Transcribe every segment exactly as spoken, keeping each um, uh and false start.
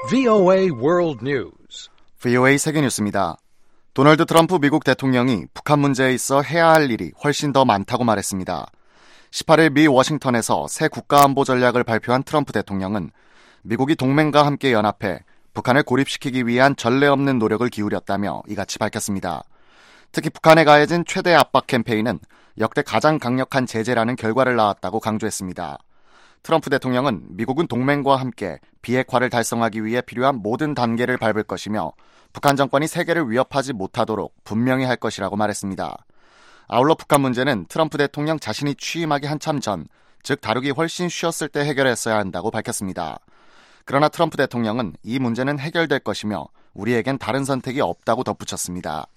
브이오에이 World News. 브이오에이 세계뉴스입니다. 도널드 트럼프 미국 대통령이 북한 문제에 있어 해야 할 일이 훨씬 더 많다고 말했습니다. 십팔 일 미 워싱턴에서 새 국가안보 전략을 발표한 트럼프 대통령은 미국이 동맹과 함께 연합해 북한을 고립시키기 위한 전례 없는 노력을 기울였다며 이같이 밝혔습니다. 특히 북한에 가해진 최대 압박 캠페인은 역대 가장 강력한 제재라는 결과를 낳았다고 강조했습니다. 트럼프 대통령은 미국은 동맹과 함께 비핵화를 달성하기 위해 필요한 모든 단계를 밟을 것이며 북한 정권이 세계를 위협하지 못하도록 분명히 할 것이라고 말했습니다. 아울러 북한 문제는 트럼프 대통령 자신이 취임하기 한참 전, 즉 다루기 훨씬 쉬웠을 때 해결했어야 한다고 밝혔습니다. 그러나 트럼프 대통령은 이 문제는 해결될 것이며 우리에겐 다른 선택이 없다고 덧붙였습니다.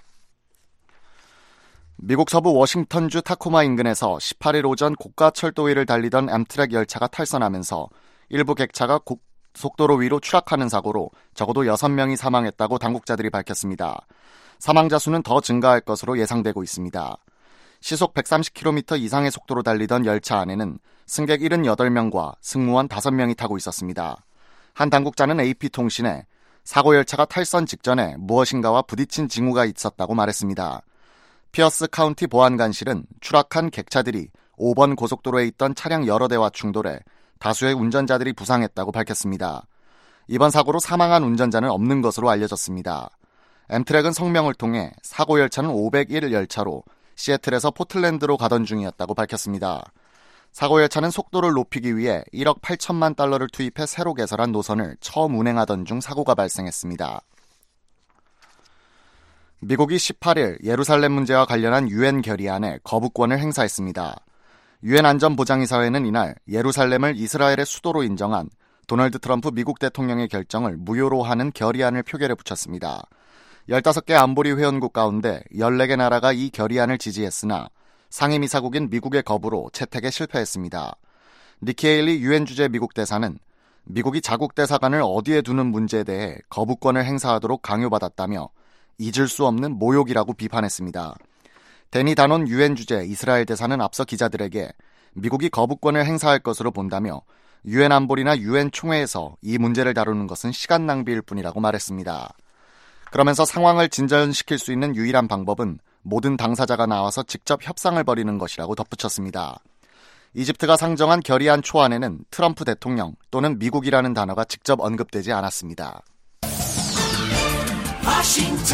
미국 서부 워싱턴주 타코마 인근에서 십팔 일 오전 고가 철도 위를 달리던 엠트랙 열차가 탈선하면서 일부 객차가 고속도로 위로 추락하는 사고로 적어도 여섯 명이 사망했다고 당국자들이 밝혔습니다. 사망자 수는 더 증가할 것으로 예상되고 있습니다. 시속 백삼십 킬로미터 이상의 속도로 달리던 열차 안에는 승객 칠십팔 명과 승무원 다섯 명이 타고 있었습니다. 한 당국자는 에이피통신에 사고 열차가 탈선 직전에 무엇인가와 부딪힌 징후가 있었다고 말했습니다. 피어스 카운티 보안관실은 추락한 객차들이 오 번 고속도로에 있던 차량 여러 대와 충돌해 다수의 운전자들이 부상했다고 밝혔습니다. 이번 사고로 사망한 운전자는 없는 것으로 알려졌습니다. 엠트랙은 성명을 통해 사고 열차는 오백일 열차로 시애틀에서 포틀랜드로 가던 중이었다고 밝혔습니다. 사고 열차는 속도를 높이기 위해 일억 팔천만 달러를 투입해 새로 개설한 노선을 처음 운행하던 중 사고가 발생했습니다. 미국이 십팔 일 예루살렘 문제와 관련한 유엔 결의안에 거부권을 행사했습니다. 유엔 안전보장이사회는 이날 예루살렘을 이스라엘의 수도로 인정한 도널드 트럼프 미국 대통령의 결정을 무효로 하는 결의안을 표결에 붙였습니다. 열다섯 개 안보리 회원국 가운데 열네 개 나라가 이 결의안을 지지했으나 상임이사국인 미국의 거부로 채택에 실패했습니다. 니키 헤일리 유엔 주재 미국 대사는 미국이 자국 대사관을 어디에 두는 문제에 대해 거부권을 행사하도록 강요받았다며 잊을 수 없는 모욕이라고 비판했습니다. 데니 다논 유엔 주재 이스라엘 대사는 앞서 기자들에게 미국이 거부권을 행사할 것으로 본다며 유엔 안보리나 유엔 총회에서 이 문제를 다루는 것은 시간 낭비일 뿐이라고 말했습니다. 그러면서 상황을 진전시킬 수 있는 유일한 방법은 모든 당사자가 나와서 직접 협상을 벌이는 것이라고 덧붙였습니다. 이집트가 상정한 결의안 초안에는 트럼프 대통령 또는 미국이라는 단어가 직접 언급되지 않았습니다. 워싱턴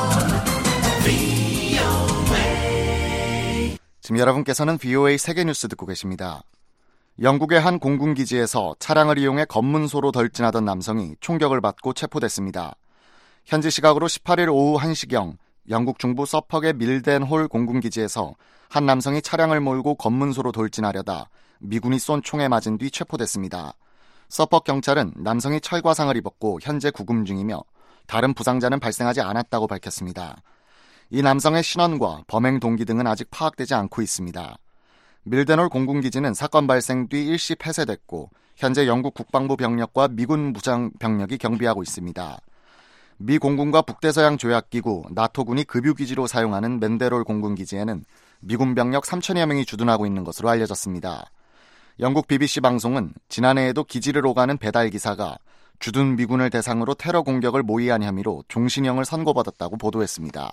브이오에이. 지금 여러분께서는 브이오에이 세계뉴스 듣고 계십니다. 영국의 한 공군기지에서 차량을 이용해 검문소로 돌진하던 남성이 총격을 받고 체포됐습니다. 현지 시각으로 십팔 일 오후 한 시경 영국 중부 서퍽의 밀덴홀 공군기지에서 한 남성이 차량을 몰고 검문소로 돌진하려다 미군이 쏜 총에 맞은 뒤 체포됐습니다. 서퍽 경찰은 남성이 철과상을 입었고 현재 구금 중이며 다른 부상자는 발생하지 않았다고 밝혔습니다. 이 남성의 신원과 범행 동기 등은 아직 파악되지 않고 있습니다. 밀덴홀 공군기지는 사건 발생 뒤 일시 폐쇄됐고 현재 영국 국방부 병력과 미군 무장 병력이 경비하고 있습니다. 미 공군과 북대서양 조약기구 나토군이 급유기지로 사용하는 맨데롤 공군기지에는 미군 병력 삼천여 명이 주둔하고 있는 것으로 알려졌습니다. 영국 비비씨 방송은 지난해에도 기지를 오가는 배달기사가 주둔 미군을 대상으로 테러 공격을 모의한 혐의로 종신형을 선고받았다고 보도했습니다.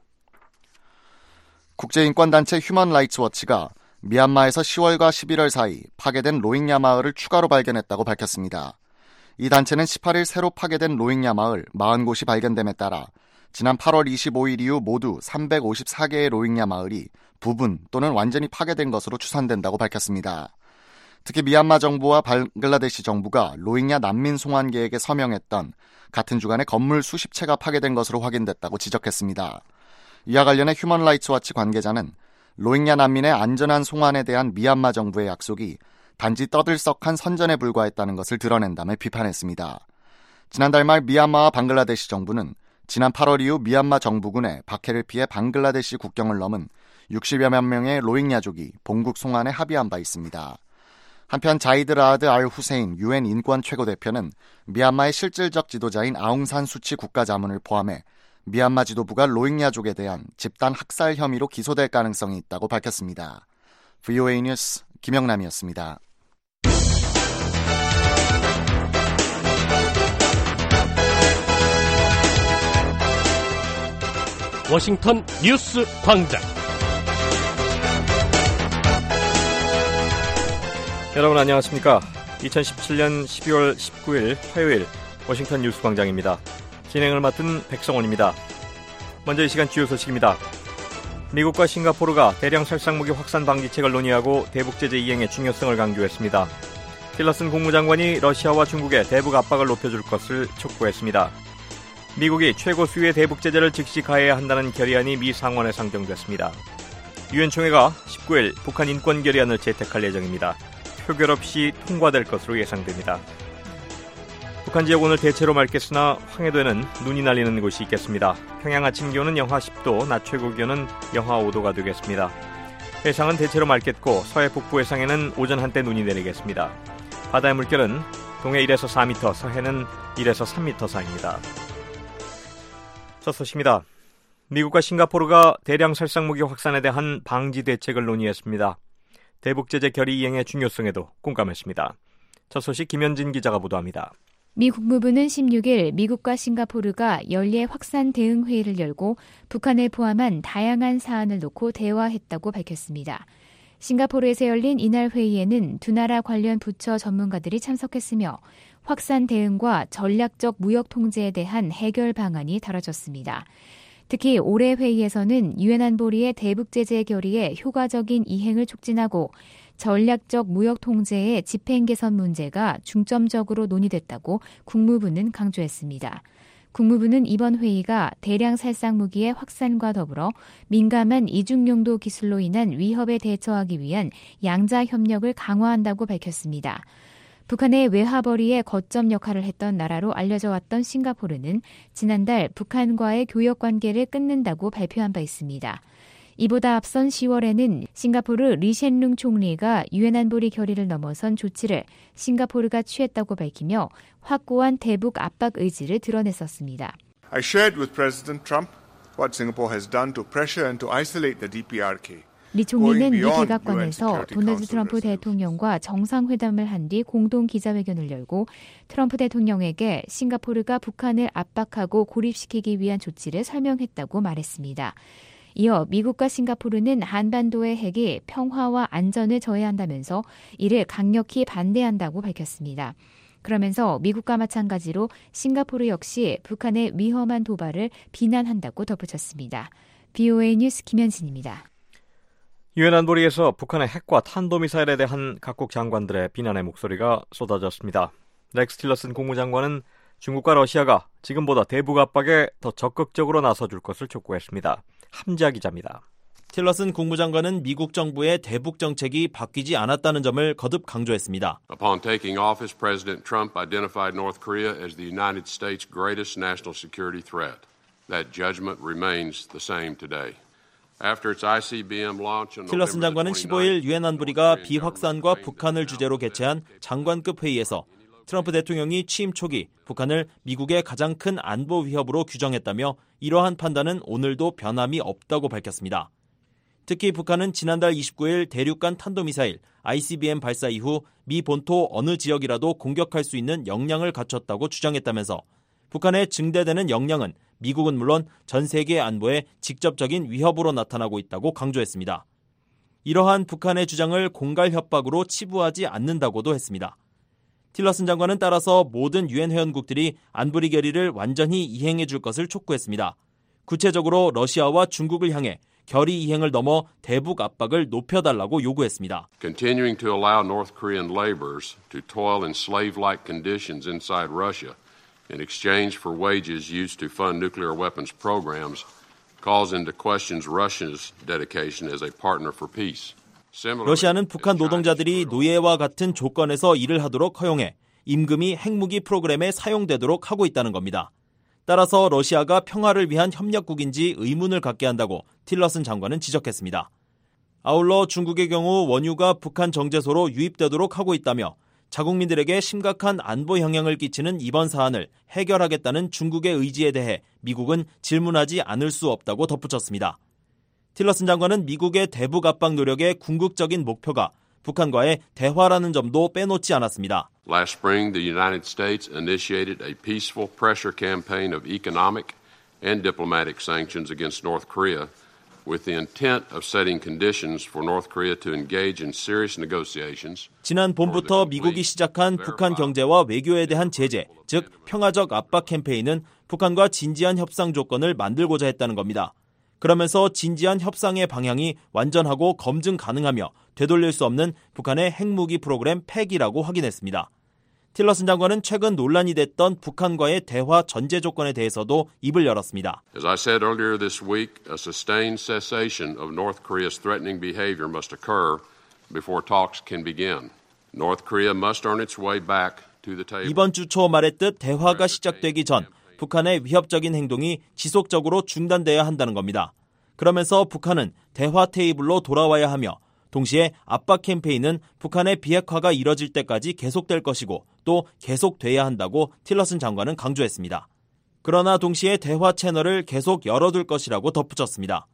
국제인권단체 휴먼 라이츠 워치가 미얀마에서 시월과 십일월 사이 파괴된 로힝야 마을을 추가로 발견했다고 밝혔습니다. 이 단체는 십팔 일 새로 파괴된 로힝야 마을 사십 곳이 발견됨에 따라 지난 팔월 이십오일 이후 모두 삼백오십사 개의 로힝야 마을이 부분 또는 완전히 파괴된 것으로 추산된다고 밝혔습니다. 특히 미얀마 정부와 방글라데시 정부가 로힝야 난민 송환 계획에 서명했던 같은 주간에 건물 수십 채가 파괴된 것으로 확인됐다고 지적했습니다. 이와 관련해 휴먼 라이츠 워치 관계자는 로힝야 난민의 안전한 송환에 대한 미얀마 정부의 약속이 단지 떠들썩한 선전에 불과했다는 것을 드러낸다며 비판했습니다. 지난달 말 미얀마와 방글라데시 정부는 지난 팔월 이후 미얀마 정부군의 박해를 피해 방글라데시 국경을 넘은 육십여 명의 로힝야족이 본국 송환에 합의한 바 있습니다. 한편 자이드 라아드 알 후세인 유엔 인권 최고대표는 미얀마의 실질적 지도자인 아웅산 수치 국가자문을 포함해 미얀마 지도부가 로힝야족에 대한 집단 학살 혐의로 기소될 가능성이 있다고 밝혔습니다. 브이오에이 뉴스 김영남이었습니다. 워싱턴 뉴스 광장. 여러분 안녕하십니까? 이천십칠년 십이월 십구일 화요일 워싱턴 뉴스 광장입니다. 진행을 맡은 백성원입니다. 먼저 이 시간 주요 소식입니다. 미국과 싱가포르가 대량 살상무기 확산 방지책을 논의하고 대북 제재 이행의 중요성을 강조했습니다. 틸러슨 국무장관이 러시아와 중국의 대북 압박을 높여줄 것을 촉구했습니다. 미국이 최고 수위의 대북 제재를 즉시 가해야 한다는 결의안이 미 상원에 상정됐습니다. 유엔 총회가 십구일 북한 인권 결의안을 채택할 예정입니다. 표결 없이 통과될 것으로 예상됩니다. 북한 지역 오늘 대체로 맑겠으나 황해도에는 눈이 날리는 곳이 있겠습니다. 평양 아침 기온은 영하 십도, 낮 최고 기온은 영하 오도가 되겠습니다. 해상은 대체로 맑겠고 서해 북부 해상에는 오전 한때 눈이 내리겠습니다. 바다의 물결은 동해 일에서 사 미터, 서해는 일에서 삼 미터 사이입니다. 첫 소식입니다. 미국과 싱가포르가 대량 살상무기 확산에 대한 방지 대책을 논의했습니다. 대북 제재 결의 이행의 중요성에도 공감했습니다. 첫 소식 김현진 기자가 보도합니다. 미 국무부는 십육일 미국과 싱가포르가 연례 확산 대응 회의를 열고 북한을 포함한 다양한 사안을 놓고 대화했다고 밝혔습니다. 싱가포르에서 열린 이날 회의에는 두 나라 관련 부처 전문가들이 참석했으며 확산 대응과 전략적 무역 통제에 대한 해결 방안이 다뤄졌습니다. 특히 올해 회의에서는 유엔 안보리의 대북 제재 결의의 효과적인 이행을 촉진하고 전략적 무역 통제의 집행 개선 문제가 중점적으로 논의됐다고 국무부는 강조했습니다. 국무부는 이번 회의가 대량 살상 무기의 확산과 더불어 민감한 이중용도 기술로 인한 위협에 대처하기 위한 양자 협력을 강화한다고 밝혔습니다. 북한의 외화벌이의 거점 역할을 했던 나라로 알려져 왔던 싱가포르는 지난달 북한과의 교역 관계를 끊는다고 발표한 바 있습니다. 이보다 앞선 시월에는 싱가포르 리셴룽 총리가 유엔 안보리 결의를 넘어선 조치를 싱가포르가 취했다고 밝히며 확고한 대북 압박 의지를 드러냈었습니다. I shared with President Trump what Singapore has done to pressure and to isolate the 디피아르케이. 리 총리는 미 백악관에서 도널드 트럼프 대통령과 정상회담을 한 뒤 공동 기자회견을 열고 트럼프 대통령에게 싱가포르가 북한을 압박하고 고립시키기 위한 조치를 설명했다고 말했습니다. 이어 미국과 싱가포르는 한반도의 핵이 평화와 안전을 저해한다면서 이를 강력히 반대한다고 밝혔습니다. 그러면서 미국과 마찬가지로 싱가포르 역시 북한의 위험한 도발을 비난한다고 덧붙였습니다. 브이오에이 뉴스 김현진입니다. 유엔 안보리에서 북한의 핵과 탄도미사일에 대한 각국 장관들의 비난의 목소리가 쏟아졌습니다. 렉스 틸러슨 국무장관은 중국과 러시아가 지금보다 대북 압박에 더 적극적으로 나서줄 것을 촉구했습니다. 함지아 기자입니다. 틸러슨 국무장관은 미국 정부의 대북 정책이 바뀌지 않았다는 점을 거듭 강조했습니다. Upon taking office, President Trump identified North Korea as the United States' greatest national security threat. That judgment remains the same today. 틸러슨 장관은 십오일 유엔 안보리가 비확산과 북한을 주제로 개최한 장관급 회의에서 트럼프 대통령이 취임 초기 북한을 미국의 가장 큰 안보 위협으로 규정했다며 이러한 판단은 오늘도 변함이 없다고 밝혔습니다. 특히 북한은 지난달 이십구일 대륙간 탄도미사일 아이씨비엠 발사 이후 미 본토 어느 지역이라도 공격할 수 있는 역량을 갖췄다고 주장했다면서 북한의 증대되는 역량은 미국은 물론 전 세계 안보에 직접적인 위협으로 나타나고 있다고 강조했습니다. 이러한 북한의 주장을 공갈 협박으로 치부하지 않는다고도 했습니다. 틸러슨 장관은 따라서 모든 유엔 회원국들이 안보리 결의를 완전히 이행해 줄 것을 촉구했습니다. 구체적으로 러시아와 중국을 향해 결의 이행을 넘어 대북 압박을 높여달라고 요구했습니다. Continuing to allow North Korean laborers to toil in slave-like conditions inside Russia in exchange for wages used to fund nuclear weapons programs calls into question Russia's dedication as a partner for peace. 러시아는 북한 노동자들이 노예와 같은 조건에서 일을 하도록 허용해 임금이 핵무기 프로그램에 사용되도록 하고 있다는 겁니다. 따라서 러시아가 평화를 위한 협력국인지 의문을 갖게 한다고 틸러슨 장관은 지적했습니다. 아울러 중국의 경우 원유가 북한 정제소로 유입되도록 하고 있다며 자국민들에게 심각한 안보 영향을 끼치는 이번 사안을 해결하겠다는 중국의 의지에 대해 미국은 질문하지 않을 수 없다고 덧붙였습니다. 틸러슨 장관은 미국의 대북 압박 노력의 궁극적인 목표가 북한과의 대화라는 점도 빼놓지 않았습니다. Last spring, the United States initiated a peaceful pressure campaign of economic and diplomatic sanctions against North Korea with the intent of setting conditions for North Korea to engage in serious negotiations. 지난 봄부터 미국이 시작한 북한 경제와 외교에 대한 제재, 즉 평화적 압박 캠페인은 북한과 진지한 협상 조건을 만들고자 했다는 겁니다. 그러면서 진지한 협상의 방향이 완전하고 검증 가능하며 되돌릴 수 없는 북한의 핵무기 프로그램 팩이라고 확인했습니다. 틸러슨 장관은 최근 논란이 됐던 북한과의 대화 전제 조건에 대해서도 입을 열었습니다. As I said earlier this week, a sustained cessation of North Korea's threatening behavior must occur before talks can begin. North Korea must earn its way back to the table. 이번 주 초 말했듯 대화가 시작되기 전 북한의 위협적인 행동이 지속적으로 중단돼야 한다는 겁니다. 그러면서 북한은 대화 테이블로 돌아와야 하며 동시에 압박 캠페인은 북한의 비핵화가 이뤄질 때까지 계속될 것이고 또 계속돼야 한다고 틸러슨 장관은 강조했습니다. 그러나 동시에 대화 채널을 계속 열어둘 것이라고 덧붙였습니다.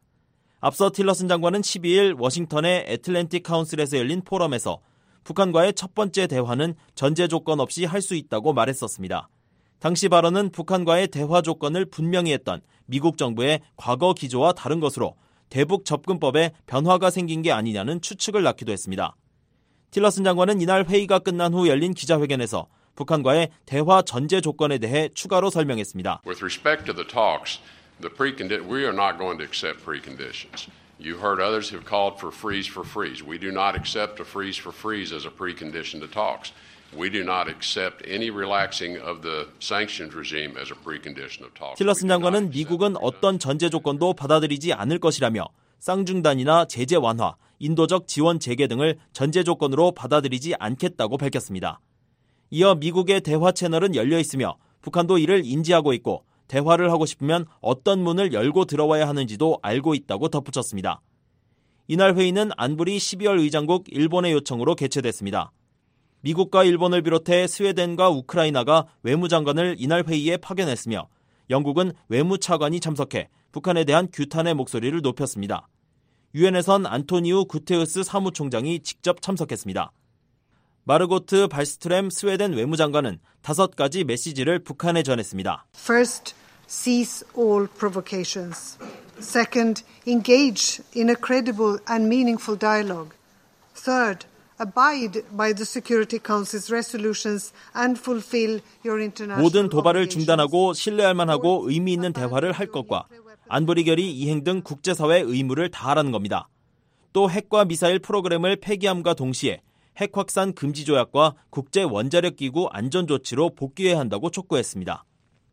앞서 틸러슨 장관은 십이일 워싱턴의 애틀랜틱 카운슬에서 열린 포럼에서 북한과의 첫 번째 대화는 전제 조건 없이 할 수 있다고 말했었습니다. 당시 발언은 북한과의 대화 조건을 분명히 했던 미국 정부의 과거 기조와 다른 것으로 대북 접근법에 변화가 생긴 게 아니냐는 추측을 낳기도 했습니다. 틸러슨 장관은 이날 회의가 끝난 후 열린 기자회견에서 북한과의 대화 전제 조건에 대해 추가로 설명했습니다. With respect to the talks, the precondi- we are not going to accept preconditions. You heard others have called for freeze for freeze. We do not accept a freeze for freeze as a precondition to talks. We do not accept any relaxing of the sanctions regime as a precondition of talks. 틸러슨 장관은 미국은 어떤 전제 조건도 받아들이지 않을 것이라며 쌍중단이나 제재 완화, 인도적 지원 재개 등을 전제 조건으로 받아들이지 않겠다고 밝혔습니다. 이어 미국의 대화 채널은 열려 있으며 북한도 이를 인지하고 있고 대화를 하고 싶으면 어떤 문을 열고 들어와야 하는지도 알고 있다고 덧붙였습니다. 이날 회의는 안보리 십이월 의장국 일본의 요청으로 개최됐습니다. 미국과 일본을 비롯해 스웨덴과 우크라이나가 외무장관을 이날 회의에 파견했으며 영국은 외무차관이 참석해 북한에 대한 규탄의 목소리를 높였습니다. 유엔에선 안토니우 구테우스 사무총장이 직접 참석했습니다. 마르고트 발스트렘 스웨덴 외무장관은 다섯 가지 메시지를 북한에 전했습니다. First, cease all provocations. Second, engage in a credible and meaningful dialogue. Third, abide by the Security Council's resolutions and fulfill your international 모든 도발을 중단하고 신뢰할 만하고 의미 있는 대화를 할 것과 안보리 결의 이행 등 국제사회 의무를 다하라는 겁니다. 또 핵과 미사일 프로그램을 폐기함과 동시에 핵 확산 금지 조약과 국제 원자력 기구 안전 조치로 복귀해야 한다고 촉구했습니다.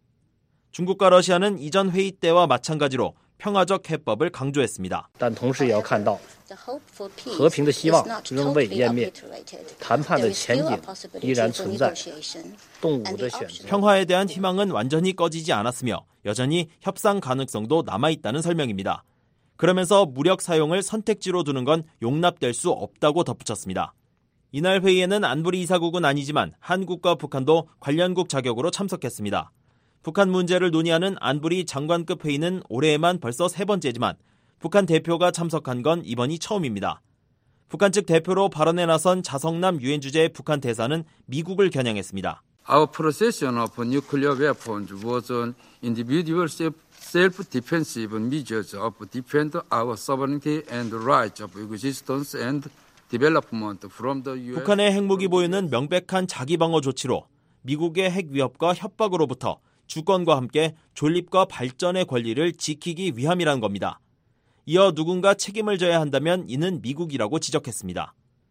중국과 러시아는 이전 회의 때와 마찬가지로 평화적 해법을 강조했습니다. 但同时也要看到和平的希望仍未湮灭，谈判的前景依然存在，动武的选择。 평화에 대한 희망은 완전히 꺼지지 않았으며 여전히 협상 가능성도 남아있다는 설명입니다. 그러면서 무력 사용을 선택지로 두는 건 용납될 수 없다고 덧붙였습니다. 이날 회의에는 안보리 이사국은 아니지만 한국과 북한도 관련국 자격으로 참석했습니다. 북한 문제를 논의하는 안보리 장관급 회의는 올해에만 벌써 세 번째지만 북한 대표가 참석한 건 이번이 처음입니다. 북한 측 대표로 발언에 나선 자성남 유엔 주재 북한 대사는 미국을 겨냥했습니다. Our possession of nuclear weapons was an individual self-defensive measures of defend our sovereignty and rights of existence and development from the U S. 북한의 핵무기 보유는 명백한 자기방어 조치로 미국의 핵 위협과 협박으로부터 주권과 함께 존립과 발전의 권리를 지키기 위함이라는 겁니다. 이어 누군가 책임을 져야 한다면 이는 미국이라고 지적했습니다.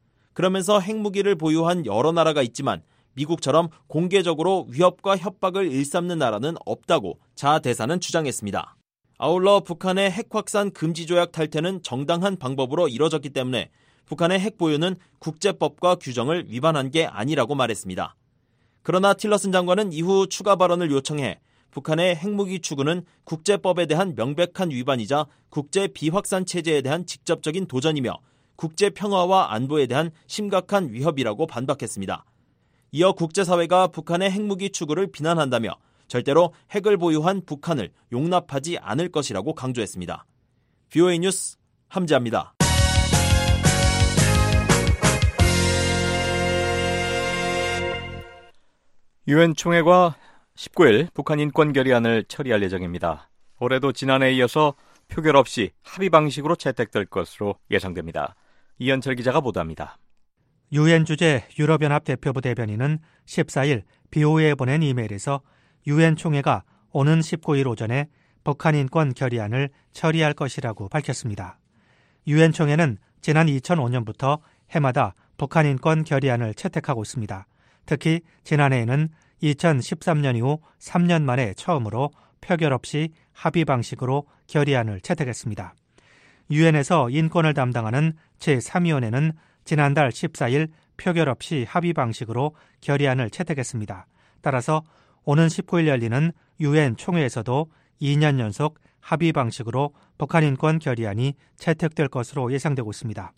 그러면서 핵무기를 보유한 여러 나라가 있지만 미국처럼 공개적으로 위협과 협박을 일삼는 나라는 없다고 자 대사는 주장했습니다. 아울러 북한의 핵 확산 금지 조약 탈퇴는 정당한 방법으로 이뤄졌기 때문에 북한의 핵 보유는 국제법과 규정을 위반한 게 아니라고 말했습니다. 그러나 틸러슨 장관은 이후 추가 발언을 요청해 북한의 핵무기 추구는 국제법에 대한 명백한 위반이자 국제 비확산 체제에 대한 직접적인 도전이며 국제 평화와 안보에 대한 심각한 위협이라고 반박했습니다. 이어 국제사회가 북한의 핵무기 추구를 비난한다며 절대로 핵을 보유한 북한을 용납하지 않을 것이라고 강조했습니다. 브이오에이 뉴스 함지아입니다. 유엔 총회가 십구일 북한 인권 결의안을 처리할 예정입니다. 올해도 지난해에 이어서 표결 없이 합의 방식으로 채택될 것으로 예상됩니다. 이현철 기자가 보도합니다. 유엔 주재 유럽연합 대표부 대변인은 십사일 비오에에 보낸 이메일에서 유엔 총회가 오는 십구일 오전에 북한 인권 결의안을 처리할 것이라고 밝혔습니다. 유엔 총회는 지난 이천오년부터 해마다 북한 인권 결의안을 채택하고 있습니다. 특히 지난해에는 이천십삼년 이후 삼 년 만에 처음으로 표결 없이 합의 방식으로 결의안을 채택했습니다. 유엔에서 인권을 담당하는 제삼위원회는 지난달 십사일 표결 없이 합의 방식으로 결의안을 채택했습니다. 따라서 오는 십구일 열리는 유엔 총회에서도 이 년 연속 합의 방식으로 북한 인권 결의안이 채택될 것으로 예상되고 있습니다.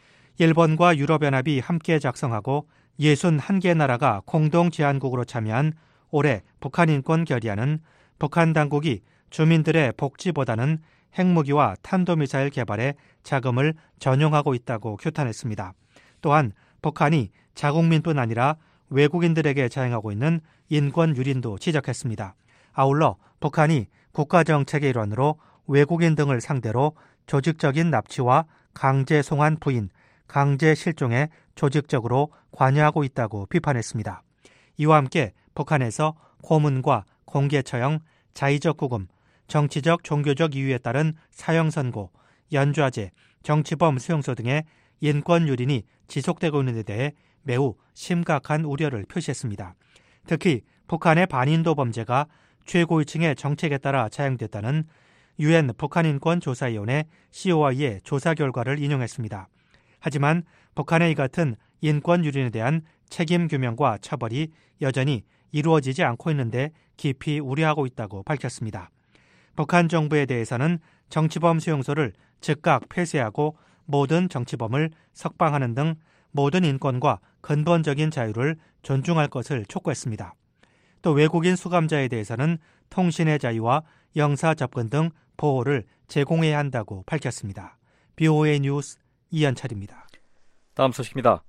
일본과 유럽연합이 함께 작성하고 육십일 개 나라가 공동 제안국으로 참여한 올해 북한 인권 결의안은 북한 당국이 주민들의 복지보다는 핵무기와 탄도미사일 개발에 자금을 전용하고 있다고 규탄했습니다. 또한 북한이 자국민뿐 아니라 외국인들에게 자행하고 있는 인권 유린도 지적했습니다. 아울러 북한이 국가정책의 일환으로 외국인 등을 상대로 조직적인 납치와 강제 송환 부인, 강제 실종에 조직적으로 관여하고 있다고 비판했습니다. 이와 함께 북한에서 고문과 공개 처형, 자의적 구금, 정치적 종교적 이유에 따른 사형 선고, 연좌제, 정치범 수용소 등의 인권 유린이 지속되고 있는 데 대해 매우 심각한 우려를 표시했습니다. 특히 북한의 반인도 범죄가 최고위층의 정책에 따라 자행됐다는 유엔 북한인권조사위원회 씨오아이의 조사 결과를 인용했습니다. 하지만 북한의 이 같은 인권 유린에 대한 책임 규명과 처벌이 여전히 이루어지지 않고 있는데 깊이 우려하고 있다고 밝혔습니다. 북한 정부에 대해서는 정치범 수용소를 즉각 폐쇄하고 모든 정치범을 석방하는 등 모든 인권과 근본적인 자유를 존중할 것을 촉구했습니다. 또 외국인 수감자에 대해서는 통신의 자유와 영사 접근 등 보호를 제공해야 한다고 밝혔습니다. 비오에이 뉴스 이현철입니다. 다음 소식입니다.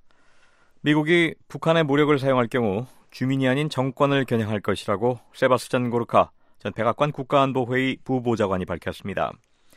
미국이 북한의 무력을 사용할 경우 주민이 아닌 정권을 겨냥할 것이라고 세바스찬 고르카 전 백악관 국가안보회의 부보좌관이 밝혔습니다.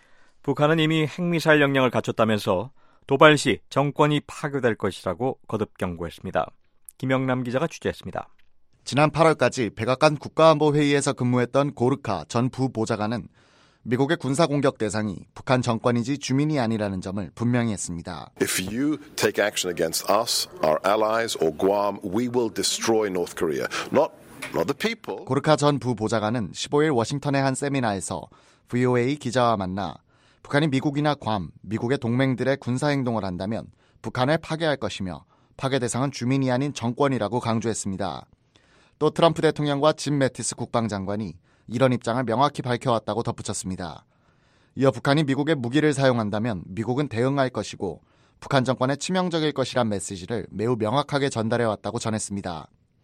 북한은 이미 핵미사일 역량을 갖췄다면서 도발 시 정권이 파괴될 것이라고 거듭 경고했습니다. 김영남 기자가 취재했습니다. 지난 팔월까지 백악관 국가안보회의에서 근무했던 고르카 전 부보좌관은 미국의 군사공격 대상이 북한 정권이지 주민이 아니라는 점을 분명히 했습니다. If you take action against us, our allies or Guam, we will destroy North Korea. Not, not the people. 고르카 전 부보좌관은 십오일 워싱턴의 한 세미나에서 브이오에이 기자와 만나 북한이 미국이나 괌, 미국의 동맹들의 군사행동을 한다면 북한을 파괴할 것이며 파괴 대상은 주민이 아닌 정권이라고 강조했습니다. 또 트럼프 대통령과 짐 매티스 국방장관이 이런 입장을 명확히 밝혀왔다고 덧붙였습니다. 이어 북한이 미국의 무기를 사용한다면 미국은 대응할 것이고 북한 정권에 치명적일 것이란 메시지를 매우 명확하게 전달해왔다고 전했습니다.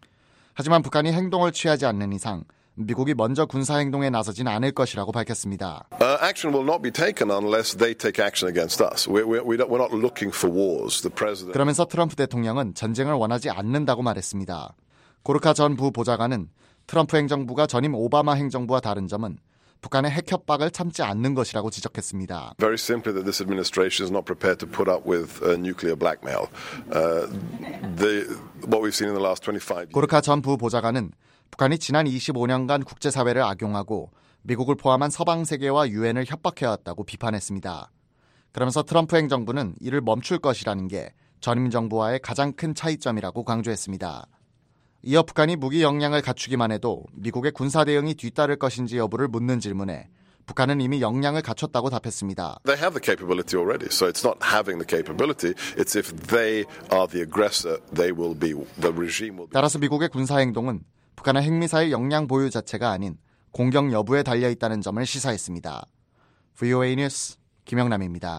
하지만 북한이 행동을 취하지 않는 이상 미국이 먼저 군사행동에 나서진 않을 것이라고 밝혔습니다. Uh, action will not be taken unless they take action against us. We're, we're, we're not looking for wars. The president... 그러면서 트럼프 대통령은 전쟁을 원하지 않는다고 말했습니다. 고르카 전 부보좌관은 트럼프 행정부가 전임 오바마 행정부와 다른 점은 북한의 핵 협박을 참지 않는 것이라고 지적했습니다. Very simply that this administration is not prepared to put up with uh, nuclear blackmail. Uh, the, what we've seen in the last twenty-five years. 고르카 전 부보좌관은 북한이 지난 이십오년간 국제사회를 악용하고 미국을 포함한 서방 세계와 유엔을 협박해왔다고 비판했습니다. 그러면서 트럼프 행정부는 이를 멈출 것이라는 게 전임 정부와의 가장 큰 차이점이라고 강조했습니다. 이어 북한이 무기 역량을 갖추기만 해도 미국의 군사 대응이 뒤따를 것인지 여부를 묻는 질문에 북한은 이미 역량을 갖췄다고 답했습니다. They have the capability already, so it's not having the capability. It's if they are the aggressor, they will be the regime will be. 따라서 미국의 군사 행동은 북한의 핵미사일 역량 보유 자체가 아닌 공격 여부에 달려 있다는 점을 시사했습니다. 브이오에이 뉴스 김영남입니다.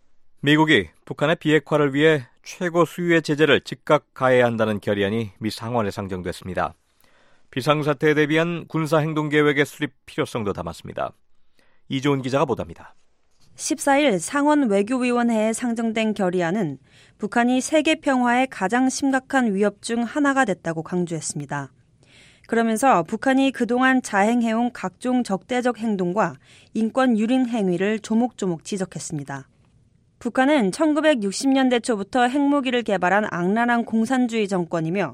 미국이 북한의 비핵화를 위해 최고 수위의 제재를 즉각 가해야 한다는 결의안이 미 상원에 상정됐습니다. 비상사태에 대비한 군사행동계획의 수립 필요성도 담았습니다. 이조은 기자가 보도합니다. 십사일 상원 외교위원회에 상정된 결의안은 북한이 세계 평화의 가장 심각한 위협 중 하나가 됐다고 강조했습니다. 그러면서 북한이 그동안 자행해온 각종 적대적 행동과 인권 유린 행위를 조목조목 지적했습니다. 북한은 천구백육십 년대 초부터 핵무기를 개발한 악랄한 공산주의 정권이며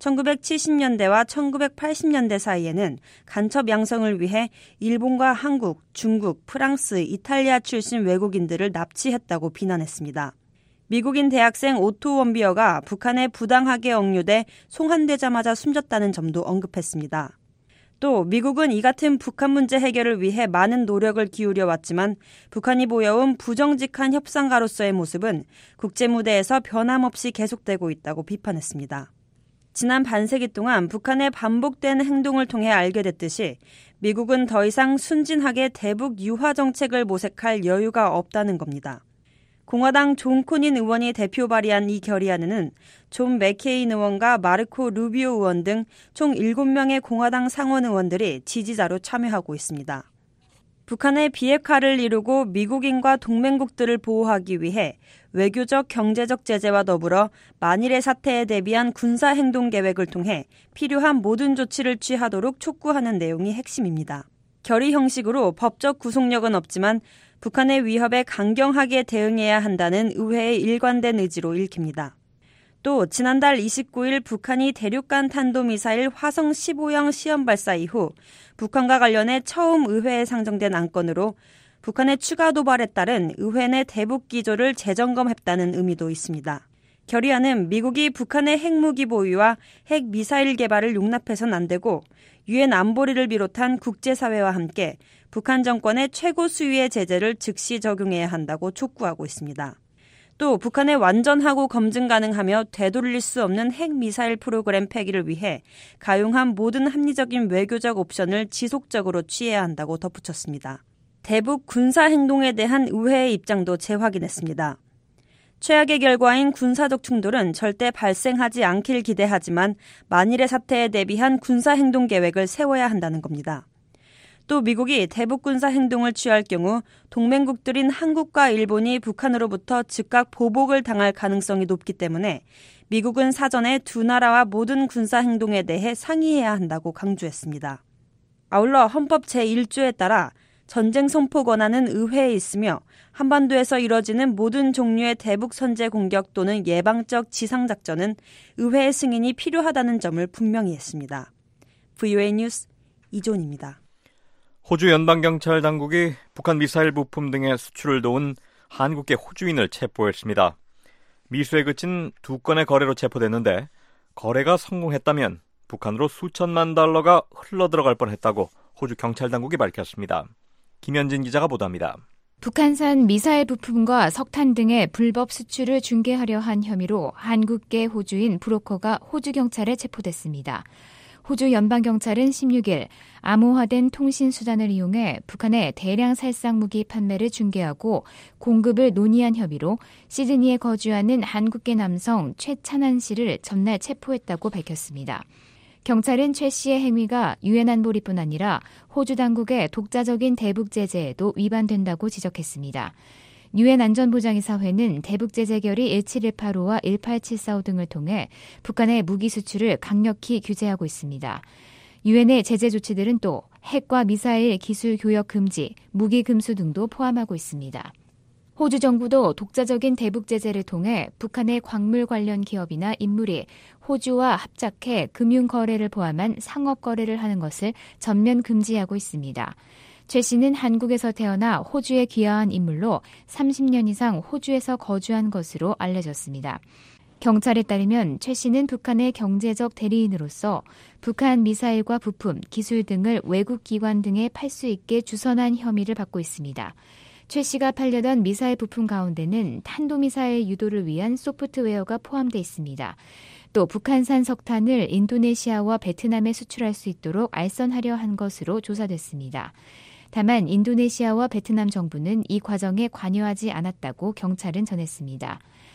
천구백칠십 년대와 천구백팔십 년대 사이에는 간첩 양성을 위해 일본과 한국, 중국, 프랑스, 이탈리아 출신 외국인들을 납치했다고 비난했습니다. 미국인 대학생 오토 원비어가 북한에 부당하게 억류돼 송환되자마자 숨졌다는 점도 언급했습니다. 또 미국은 이 같은 북한 문제 해결을 위해 많은 노력을 기울여 왔지만 북한이 보여온 부정직한 협상가로서의 모습은 국제무대에서 변함없이 계속되고 있다고 비판했습니다. 지난 반세기 동안 북한의 반복된 행동을 통해 알게 됐듯이 미국은 더 이상 순진하게 대북 유화 정책을 모색할 여유가 없다는 겁니다. 공화당 존 코닌 의원이 대표 발의한 이 결의안에는 존 맥케인 의원과 마르코 루비오 의원 등 총 일곱 명의 공화당 상원 의원들이 지지자로 참여하고 있습니다. 북한의 비핵화를 이루고 미국인과 동맹국들을 보호하기 위해 외교적, 경제적 제재와 더불어 만일의 사태에 대비한 군사행동 계획을 통해 필요한 모든 조치를 취하도록 촉구하는 내용이 핵심입니다. 결의 형식으로 법적 구속력은 없지만 북한의 위협에 강경하게 대응해야 한다는 의회의 일관된 의지로 읽힙니다. 또 지난달 이십구일 북한이 대륙간 탄도미사일 화성 십오형 시험 발사 이후 북한과 관련해 처음 의회에 상정된 안건으로 북한의 추가 도발에 따른 의회 내 대북 기조를 재점검했다는 의미도 있습니다. 결의안은 미국이 북한의 핵무기 보유와 핵미사일 개발을 용납해서는 안 되고 유엔 안보리를 비롯한 국제사회와 함께 북한 정권의 최고 수위의 제재를 즉시 적용해야 한다고 촉구하고 있습니다. 또 북한의 완전하고 검증 가능하며 되돌릴 수 없는 핵미사일 프로그램 폐기를 위해 가용한 모든 합리적인 외교적 옵션을 지속적으로 취해야 한다고 덧붙였습니다. 대북 군사행동에 대한 의회의 입장도 재확인했습니다. 최악의 결과인 군사적 충돌은 절대 발생하지 않길 기대하지만 만일의 사태에 대비한 군사행동 계획을 세워야 한다는 겁니다. 또 미국이 대북 군사 행동을 취할 경우 동맹국들인 한국과 일본이 북한으로부터 즉각 보복을 당할 가능성이 높기 때문에 미국은 사전에 두 나라와 모든 군사 행동에 대해 상의해야 한다고 강조했습니다. 아울러 헌법 제일조에 따라 전쟁 선포 권한은 의회에 있으며 한반도에서 이뤄지는 모든 종류의 대북 선제 공격 또는 예방적 지상작전은 의회의 승인이 필요하다는 점을 분명히 했습니다. 브이오에이 뉴스 이존입니다. 호주 연방경찰 당국이 북한 미사일 부품 등의 수출을 도운 한국계 호주인을 체포했습니다. 미수에 그친 두 건의 거래로 체포됐는데 거래가 성공했다면 북한으로 수천만 달러가 흘러들어갈 뻔했다고 호주 경찰 당국이 밝혔습니다. 김현진 기자가 보도합니다. 북한산 미사일 부품과 석탄 등의 불법 수출을 중개하려 한 혐의로 한국계 호주인 브로커가 호주 경찰에 체포됐습니다. 호주 연방경찰은 십육일 암호화된 통신수단을 이용해 북한의 대량 살상 무기 판매를 중개하고 공급을 논의한 혐의로 시드니에 거주하는 한국계 남성 최찬한 씨를 전날 체포했다고 밝혔습니다. 경찰은 최 씨의 행위가 유엔 안보리뿐 아니라 호주 당국의 독자적인 대북 제재에도 위반된다고 지적했습니다. 유엔 안전보장이사회는 대북 제재 결의 일칠일팔오와 일팔칠사오 등을 통해 북한의 무기 수출을 강력히 규제하고 있습니다. 유엔의 제재 조치들은 또 핵과 미사일 기술 교역 금지, 무기 금수 등도 포함하고 있습니다. 호주 정부도 독자적인 대북 제재를 통해 북한의 광물 관련 기업이나 인물이 호주와 합작해 금융 거래를 포함한 상업 거래를 하는 것을 전면 금지하고 있습니다. 최 씨는 한국에서 태어나 호주에 귀화한 인물로 삼십 년 이상 호주에서 거주한 것으로 알려졌습니다. 경찰에 따르면 최 씨는 북한의 경제적 대리인으로서 북한 미사일과 부품, 기술 등을 외국 기관 등에 팔 수 있게 주선한 혐의를 받고 있습니다. 최 씨가 팔려던 미사일 부품 가운데는 탄도미사일 유도를 위한 소프트웨어가 포함돼 있습니다. 또 북한산 석탄을 인도네시아와 베트남에 수출할 수 있도록 알선하려 한 것으로 조사됐습니다. 다만 인도네시아와 베트남 정부는 이 과정에 관여하지 않았다고 경찰은 전했습니다.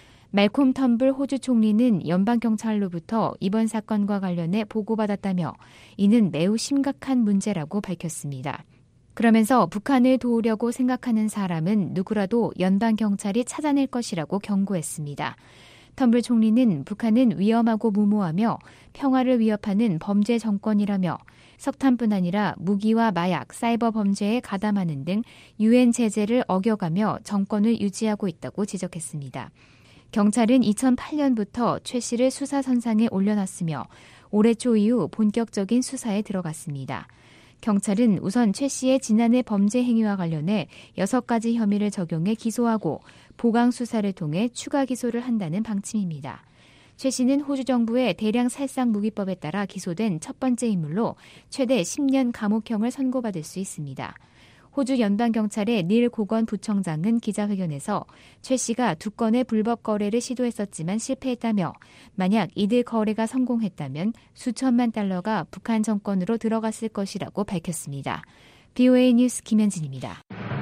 말콤 텀블 호주 총리는 연방경찰로부터 이번 사건과 관련해 보고받았다며 이는 매우 심각한 문제라고 밝혔습니다. 그러면서 북한을 도우려고 생각하는 사람은 누구라도 연방경찰이 찾아낼 것이라고 경고했습니다. 텀블 총리는 북한은 위험하고 무모하며 평화를 위협하는 범죄 정권이라며 석탄뿐 아니라 무기와 마약, 사이버 범죄에 가담하는 등 유엔 제재를 어겨가며 정권을 유지하고 있다고 지적했습니다. 경찰은 이천팔 년부터 최 씨를 수사선상에 올려놨으며 올해 초 이후 본격적인 수사에 들어갔습니다. 경찰은 우선 최 씨의 지난해 범죄 행위와 관련해 여섯 가지 혐의를 적용해 기소하고 보강 수사를 통해 추가 기소를 한다는 방침입니다. 최 씨는 호주 정부의 대량 살상 무기법에 따라 기소된 첫 번째 인물로 최대 십 년 감옥형을 선고받을 수 있습니다. 호주 연방경찰의 닐 고건 부청장은 기자회견에서 최 씨가 두 건의 불법 거래를 시도했었지만 실패했다며 만약 이들 거래가 성공했다면 수천만 달러가 북한 정권으로 들어갔을 것이라고 밝혔습니다. 비오에이 뉴스 김현진입니다.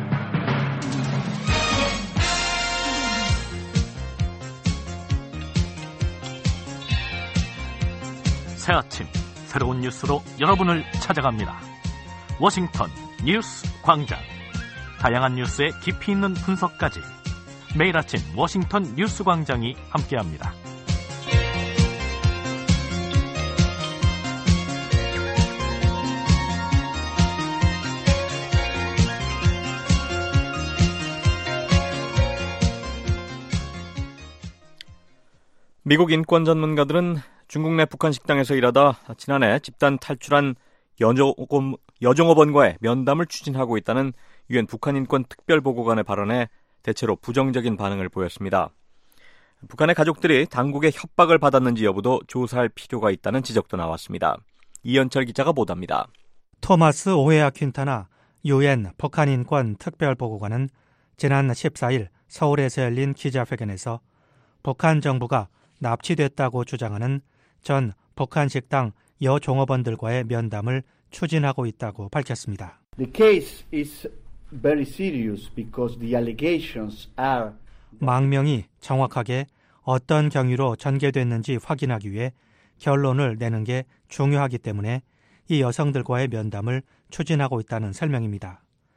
새 아침 새로운 뉴스로 여러분을 찾아갑니다. 워싱턴 뉴스 광장. 다양한 뉴스의 깊이 있는 분석까지 매일 아침 워싱턴 뉴스 광장이 함께합니다. 미국 인권 전문가들은 중국 내 북한 식당에서 일하다 지난해 집단 탈출한 여종업, 여종업원과의 면담을 추진하고 있다는 유엔 북한 인권 특별보고관의 발언에 대체로 부정적인 반응을 보였습니다. 북한의 가족들이 당국의 협박을 받았는지 여부도 조사할 필요가 있다는 지적도 나왔습니다. 이현철 기자가 보도합니다. 토마스 오헤아 퀸타나 유엔 북한 인권 특별보고관은 지난 십사 일 서울에서 열린 기자회견에서 북한 정부가 납치됐다고 주장하는 전 북한 식당 여종업원들과의 면담을 추진하고 있다고 밝혔습니다. The case is very serious because the allegations are 망명이 정확하게 어떤 경위로 전개됐는지 확인하기 위해 결론을 내는 게 중요하기 때문에 이 여성들과의 면담을 추진하고 있다는 설명입니다.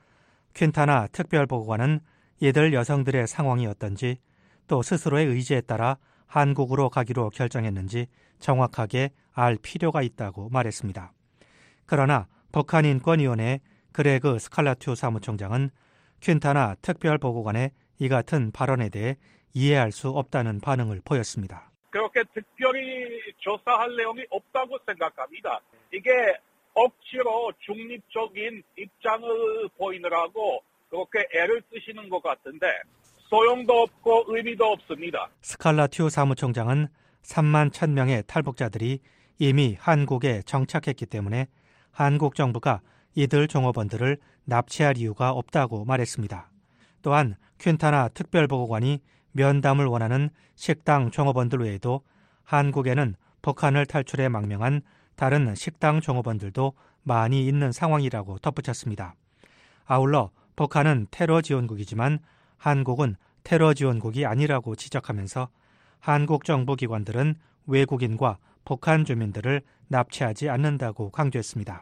퀸타나 특별보고관은 이들 여성들의 상황이 어떤지 또 스스로의 의지에 따라 한국으로 가기로 결정했는지 정확하게 알 필요가 있다고 말했습니다. 그러나 북한인권위원회 그레그 스칼라튜 사무총장은 퀸타나 특별보고관의 이 같은 발언에 대해 이해할 수 없다는 반응을 보였습니다. 그렇게 특별히 조사할 내용이 없다고 생각합니다. 이게 억지로 중립적인 입장을 보이느라고 그렇게 애를 쓰시는 것 같은데 소용도 없고 의미도 없습니다. 스칼라튜 사무총장은 삼만 천 명의 탈북자들이 이미 한국에 정착했기 때문에 한국 정부가 이들 종업원들을 납치할 이유가 없다고 말했습니다. 또한 퀸타나 특별보고관이 면담을 원하는 식당 종업원들 외에도 한국에는 북한을 탈출해 망명한 다른 식당 종업원들도 많이 있는 상황이라고 덧붙였습니다. 아울러 북한은 테러 지원국이지만 한국은 테러 지원국이 아니라고 지적하면서 한국 정부 기관들은 외국인과 북한 주민들을 납치하지 않는다고 강조했습니다.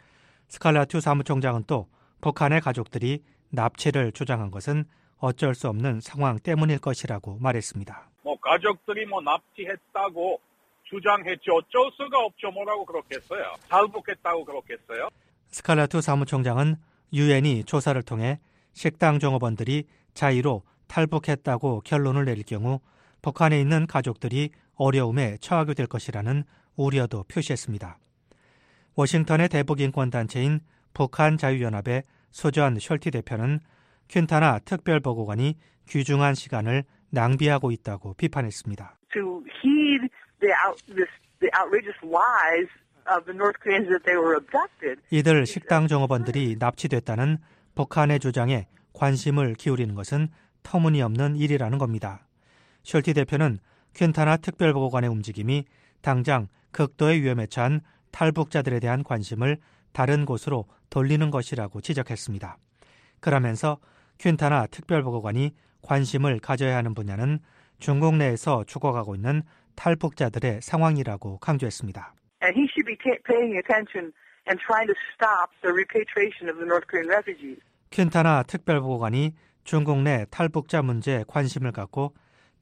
스칼라튜 사무총장은 또 북한의 가족들이 납치를 주장한 것은 어쩔 수 없는 상황 때문일 것이라고 말했습니다. 뭐 가족들이 뭐 납치했다고 주장했죠. 어쩔 수가 없죠. 뭐라고 그렇겠어요. 탈북했다고 그렇겠어요. 스칼라투 사무총장은 유엔이 조사를 통해 식당 종업원들이 자의로 탈북했다고 결론을 내릴 경우 북한에 있는 가족들이 어려움에 처하게 될 것이라는 우려도 표시했습니다. 워싱턴의 대북인권단체인 북한자유연합의 수전 숄티 대표는 퀸타나 특별보고관이 귀중한 시간을 낭비하고 있다고 비판했습니다. To heed the out, this, the outrageous lies of the North Koreans that they were abducted. 이들 식당 종업원들이 납치됐다는 북한의 주장에 관심을 기울이는 것은 터무니없는 일이라는 겁니다. 숄티 대표는 퀸타나 특별보고관의 움직임이 당장 극도의 위험에 처한 탈북자들에 대한 관심을 다른 곳으로 돌리는 것이라고 지적했습니다. 그러면서 퀸타나 특별보고관이 관심을 가져야 하는 분야는 중국 내에서 죽어가고 있는 탈북자들의 상황이라고 강조했습니다. And he should be paying attention and trying to stop the repatriation of the North Korean refugees. 퀸타나 특별보고관이 중국 내 탈북자 문제에 관심을 갖고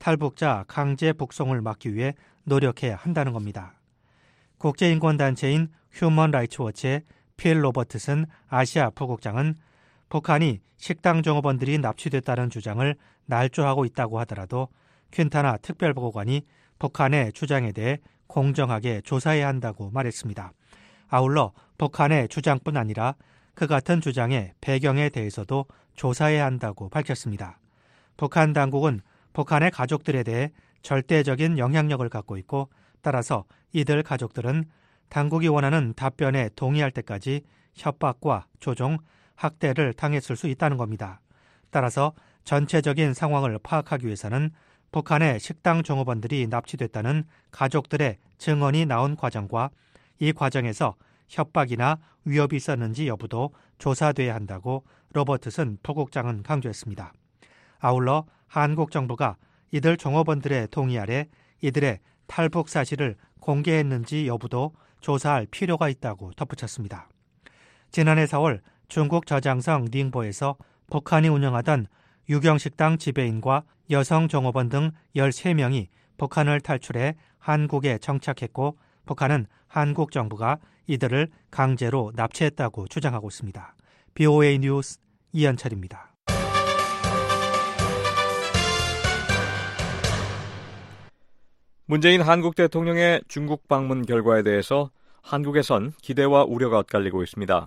탈북자 강제 북송을 막기 위해 노력해야 한다는 겁니다. 국제인권단체인 휴먼 라이츠 워치의 필 로버트슨 아시아 부국장은 북한이 식당 종업원들이 납치됐다는 주장을 날조하고 있다고 하더라도 퀸타나 특별보고관이 북한의 주장에 대해 공정하게 조사해야 한다고 말했습니다. 아울러 북한의 주장뿐 아니라 그 같은 주장의 배경에 대해서도 조사해야 한다고 밝혔습니다. 북한 당국은 북한의 가족들에 대해 절대적인 영향력을 갖고 있고 따라서 이들 가족들은 당국이 원하는 답변에 동의할 때까지 협박과 조종, 학대를 당했을 수 있다는 겁니다. 따라서 전체적인 상황을 파악하기 위해서는 북한의 식당 종업원들이 납치됐다는 가족들의 증언이 나온 과정과 이 과정에서 협박이나 위협이 있었는지 여부도 조사돼야 한다고 로버트슨 부국장은 강조했습니다. 아울러 한국 정부가 이들 종업원들의 동의 아래 이들의 탈북 사실을 공개했는지 여부도 조사할 필요가 있다고 덧붙였습니다. 지난해 사월 중국 저장성 닝보에서 북한이 운영하던 유경식당 지배인과 여성 종업원 등 열세 명이 북한을 탈출해 한국에 정착했고 북한은 한국 정부가 이들을 강제로 납치했다고 주장하고 있습니다. 비오에이 뉴스 이현철입니다. 문재인 한국 대통령의 중국 방문 결과에 대해서 한국에선 기대와 우려가 엇갈리고 있습니다.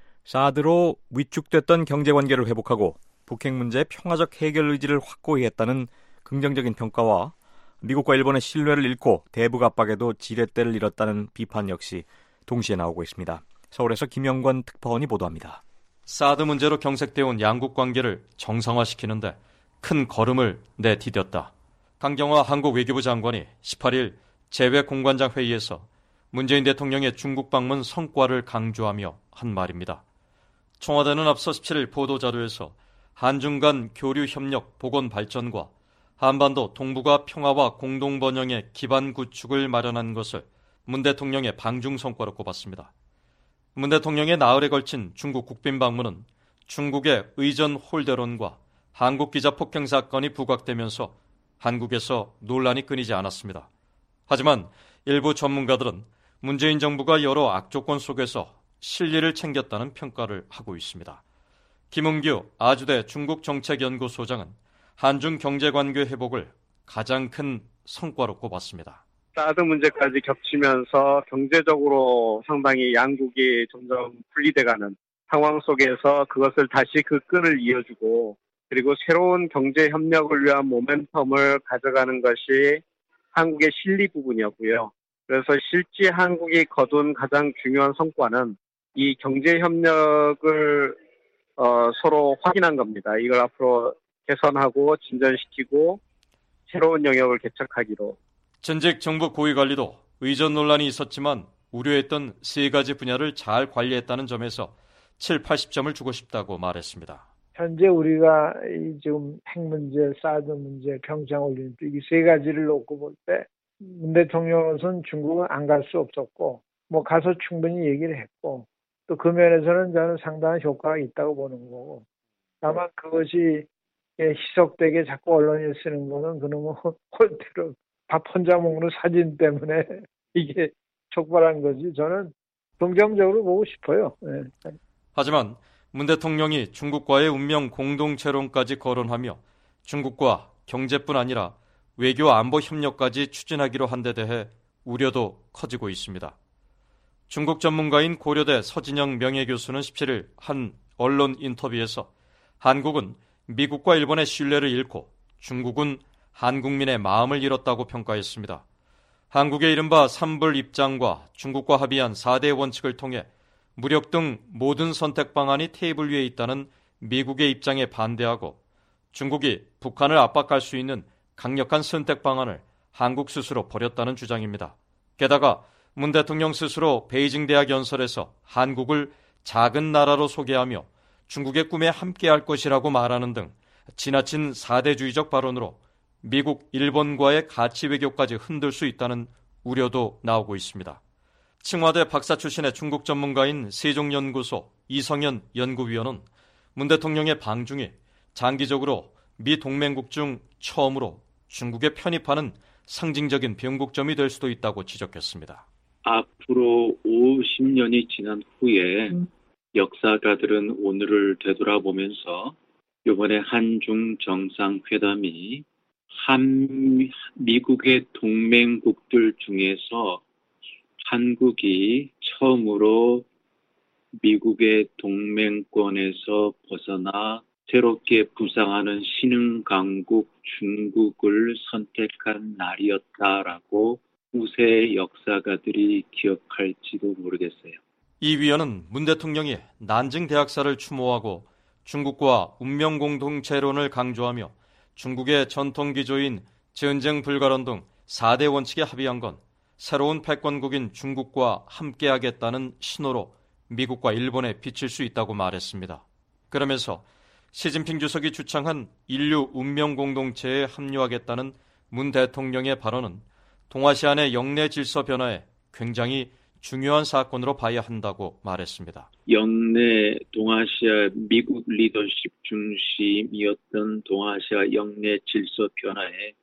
사드로 위축됐던 경제관계를 회복하고 북핵 문제의 평화적 해결 의지를 확고히 했다는 긍정적인 평가와 미국과 일본의 신뢰를 잃고 대북 압박에도 지렛대를 잃었다는 비판 역시 동시에 나오고 있습니다. 서울에서 김영권 특파원이 보도합니다. 사드 문제로 경색되어 온 양국 관계를 정상화시키는데 큰 걸음을 내디뎠다. 강경화 한국 외교부 장관이 십팔 일 재외공관장 회의에서 문재인 대통령의 중국 방문 성과를 강조하며 한 말입니다. 청와대는 앞서 십칠 일 보도자료에서 한중 간 교류 협력 복원 발전과 한반도 동북아 평화와 공동번영의 기반 구축을 마련한 것을 문 대통령의 방중 성과로 꼽았습니다. 문 대통령의 나흘에 걸친 중국 국빈 방문은 중국의 의전 홀대론과 한국 기자 폭행 사건이 부각되면서 한국에서 논란이 끊이지 않았습니다. 하지만 일부 전문가들은 문재인 정부가 여러 악조건 속에서 실리를 챙겼다는 평가를 하고 있습니다. 김은규 아주대 중국정책연구소장은 한중 경제관계 회복을 가장 큰 성과로 꼽았습니다. 사드 문제까지 겹치면서 경제적으로 상당히 양국이 점점 분리돼가는 상황 속에서 그것을 다시 그 끈을 이어주고 그리고 새로운 경제 협력을 위한 모멘텀을 가져가는 것이 한국의 실리 부분이었고요. 그래서 실제 한국이 거둔 가장 중요한 성과는 이 경제 협력을 어, 서로 확인한 겁니다. 이걸 앞으로 개선하고 진전시키고 새로운 영역을 개척하기로. 전직 정부 고위관리도 의전 논란이 있었지만 우려했던 세 가지 분야를 잘 관리했다는 점에서 칠, 팔십 점을 주고 싶다고 말했습니다. 현재 우리가 이 지금 핵 문제, 사드 문제, 평창올림픽 이 세 가지를 놓고 볼 때 문 대통령은 중국은 안 갈 수 없었고 뭐 가서 충분히 얘기를 했고 또 그 면에서는 저는 상당한 효과가 있다고 보는 거고 다만 그것이 희석되게 자꾸 언론에 쓰는 거는 그놈의 홀대로 밥 혼자 먹는 사진 때문에 이게 촉발한 거지 저는 긍정적으로 보고 싶어요. 네. 하지만 문 대통령이 중국과의 운명 공동체론까지 거론하며 중국과 경제뿐 아니라 외교 안보 협력까지 추진하기로 한 데 대해 우려도 커지고 있습니다. 중국 전문가인 고려대 서진영 명예교수는 십칠 일 한 언론 인터뷰에서 한국은 미국과 일본의 신뢰를 잃고 중국은 한국민의 마음을 잃었다고 평가했습니다. 한국의 이른바 삼불 입장과 중국과 합의한 사 대 원칙을 통해 무력 등 모든 선택 방안이 테이블 위에 있다는 미국의 입장에 반대하고 중국이 북한을 압박할 수 있는 강력한 선택 방안을 한국 스스로 버렸다는 주장입니다. 게다가 문 대통령 스스로 베이징 대학 연설에서 한국을 작은 나라로 소개하며 중국의 꿈에 함께할 것이라고 말하는 등 지나친 사대주의적 발언으로 미국, 일본과의 가치 외교까지 흔들 수 있다는 우려도 나오고 있습니다. 칭화대 박사 출신의 중국 전문가인 세종연구소 이성현 연구위원은 문 대통령의 방중이 장기적으로 미 동맹국 중 처음으로 중국에 편입하는 상징적인 변곡점이 될 수도 있다고 지적했습니다. 앞으로 오십 년이 지난 후에 음. 역사가들은 오늘을 되돌아보면서 이번에 한중 정상회담이 한 미국의 동맹국들 중에서 한국이 처음으로 미국의 동맹권에서 벗어나 새롭게 부상하는 신흥강국 중국을 선택한 날이었다라고 후세 역사가들이 기억할지도 모르겠어요. 이 위원은 문 대통령이 난징 대학사를 추모하고 중국과 운명공동체론을 강조하며 중국의 전통기조인 전쟁 불가론 등 사 대 원칙에 합의한 건 새로운 패권국인 중국과 함께하겠다는 신호로 미국과 일본에 비칠 수 있다고 말했습니다. 그러면서 시진핑 주석이 주창한 인류 운명공동체에 합류하겠다는 문 대통령의 발언은 동아시아의 영내 질서 변화에 굉장히 중요한 사건으로 봐야 한다고 말했습니다. 영내 동아시아 미국 리더십 중심이었던 동아시아 영내 질서 변화에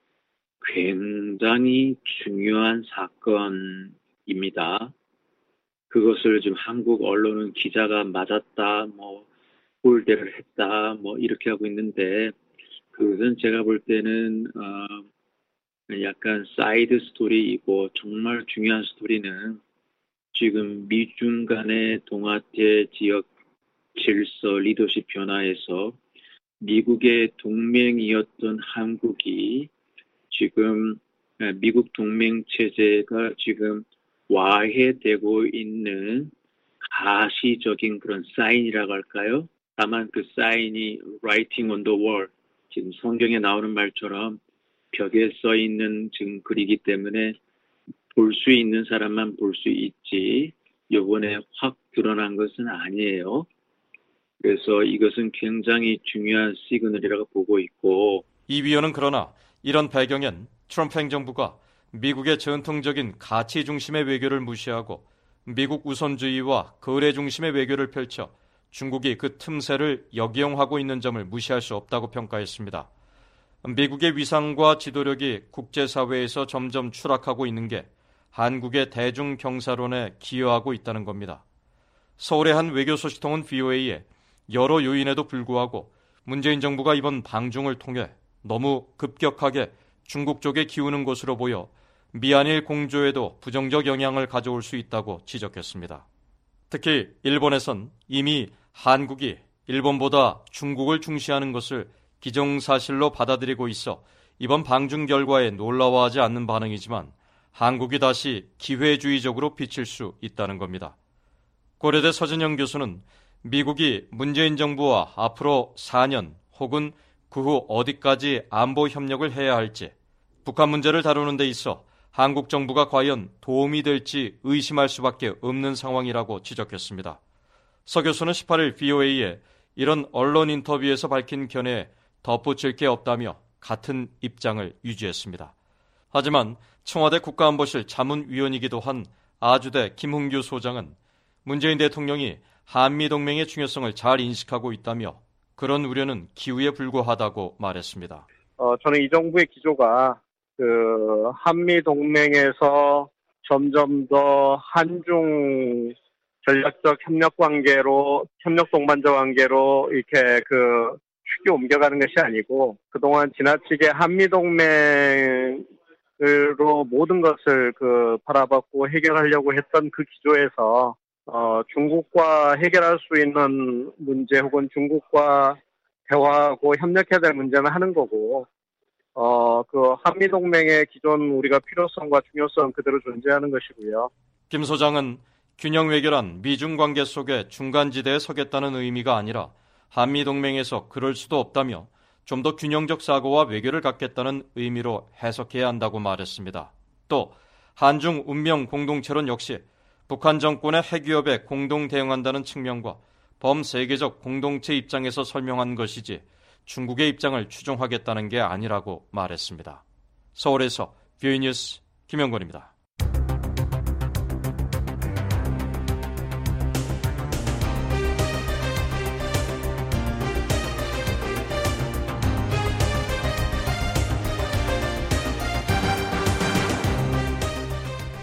굉장히 중요한 사건입니다. 그것을 지금 한국 언론은 기자가 맞았다, 뭐 홀대를 했다, 뭐 이렇게 하고 있는데 그것은 제가 볼 때는 어, 약간 사이드 스토리이고 정말 중요한 스토리는 지금 미중 간의 동아태 지역 질서 리더십 변화에서 미국의 동맹이었던 한국이 지금 미국 동맹 체제가 지금 와해되고 있는 가시적인 그런 사인이라고 할까요? 다만 그 사인이 writing on the wall, 지금 성경에 나오는 말처럼 벽에 써 있는 지금 글이기 때문에 볼 수 있는 사람만 볼 수 있지 이번에 확 드러난 것은 아니에요. 그래서 이것은 굉장히 중요한 시그널이라고 보고 있고 이 위원은 그러나 이런 배경엔 트럼프 행정부가 미국의 전통적인 가치 중심의 외교를 무시하고 미국 우선주의와 거래 중심의 외교를 펼쳐 중국이 그 틈새를 역이용하고 있는 점을 무시할 수 없다고 평가했습니다. 미국의 위상과 지도력이 국제사회에서 점점 추락하고 있는 게 한국의 대중경사론에 기여하고 있다는 겁니다. 서울의 한 외교소식통은 브이오에이에 여러 요인에도 불구하고 문재인 정부가 이번 방중을 통해 너무 급격하게 중국 쪽에 기우는 것으로 보여 미한일 공조에도 부정적 영향을 가져올 수 있다고 지적했습니다. 특히 일본에선 이미 한국이 일본보다 중국을 중시하는 것을 기정사실로 받아들이고 있어 이번 방중 결과에 놀라워하지 않는 반응이지만 한국이 다시 기회주의적으로 비칠 수 있다는 겁니다. 고려대 서진영 교수는 미국이 문재인 정부와 앞으로 사 년 혹은 그 후 어디까지 안보 협력을 해야 할지, 북한 문제를 다루는 데 있어 한국 정부가 과연 도움이 될지 의심할 수밖에 없는 상황이라고 지적했습니다. 서 교수는 십팔 일 브이오에이에 이런 언론 인터뷰에서 밝힌 견해에 덧붙일 게 없다며 같은 입장을 유지했습니다. 하지만 청와대 국가안보실 자문위원이기도 한 아주대 김흥규 소장은 문재인 대통령이 한미동맹의 중요성을 잘 인식하고 있다며 그런 우려는 기우에 불과하다고 말했습니다. 어, 저는 이 정부의 기조가 그 한미동맹에서 점점 더 한중 전략적 협력 관계로, 협력 동반자 관계로 이렇게 그 축이 옮겨가는 것이 아니고 그동안 지나치게 한미동맹으로 모든 것을 그 바라봤고 해결하려고 했던 그 기조에서 어, 중국과 해결할 수 있는 문제 혹은 중국과 대화하고 협력해야 될 문제는 하는 거고, 어, 그 한미동맹의 기존 우리가 필요성과 중요성 그대로 존재하는 것이고요. 김 소장은 균형 외교란 미중 관계 속에 중간지대에 서겠다는 의미가 아니라 한미동맹에서 그럴 수도 없다며 좀 더 균형적 사고와 외교를 갖겠다는 의미로 해석해야 한다고 말했습니다. 또 한중 운명 공동체론 역시 북한 정권의 핵위협에 공동 대응한다는 측면과 범세계적 공동체 입장에서 설명한 것이지 중국의 입장을 추종하겠다는 게 아니라고 말했습니다. 서울에서 뷰이 뉴스 김영권입니다.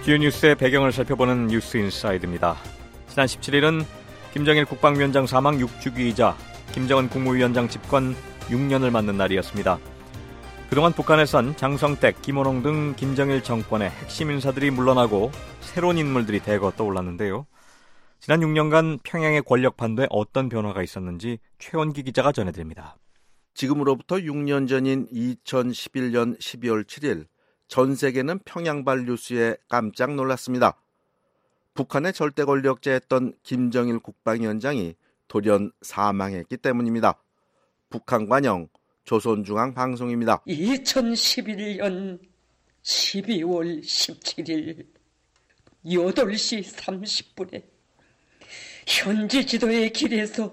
주요 뉴스의 배경을 살펴보는 뉴스 인사이드입니다. 지난 십칠일은 김정일 국방위원장 사망 육 주기이자 김정은 국무위원장 집권 육 년을 맞는 날이었습니다. 그동안 북한에선 장성택, 김원홍 등 김정일 정권의 핵심 인사들이 물러나고 새로운 인물들이 대거 떠올랐는데요. 지난 육 년간 평양의 권력 판도에 어떤 변화가 있었는지 최원기 기자가 전해드립니다. 지금으로부터 육 년 전인 이천십일년 십이월 칠일 전 세계는 평양발 뉴스에 깜짝 놀랐습니다. 북한의 절대 권력자였던 김정일 국방위원장이 돌연 사망했기 때문입니다. 북한 관영 조선중앙방송입니다. 이천십일년 십이월 십칠일 여덟 시 삼십 분에 현지 지도의 길에서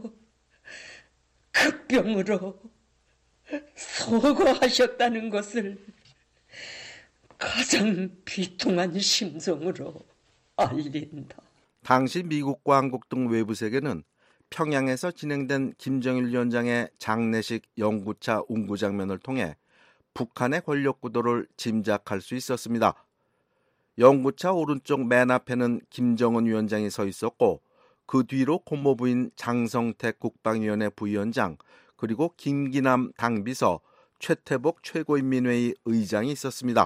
급병으로 서거하셨다는 것을 가장 비통한 심정으로 알린다. 당시 미국과 한국 등 외부 세계는 평양에서 진행된 김정일 위원장의 장례식 영구차 운구 장면을 통해 북한의 권력 구도를 짐작할 수 있었습니다. 영구차 오른쪽 맨 앞에는 김정은 위원장이 서 있었고 그 뒤로 고모부인 장성택 국방위원회 부위원장 그리고 김기남 당비서, 최태복 최고인민회의 의장이 있었습니다.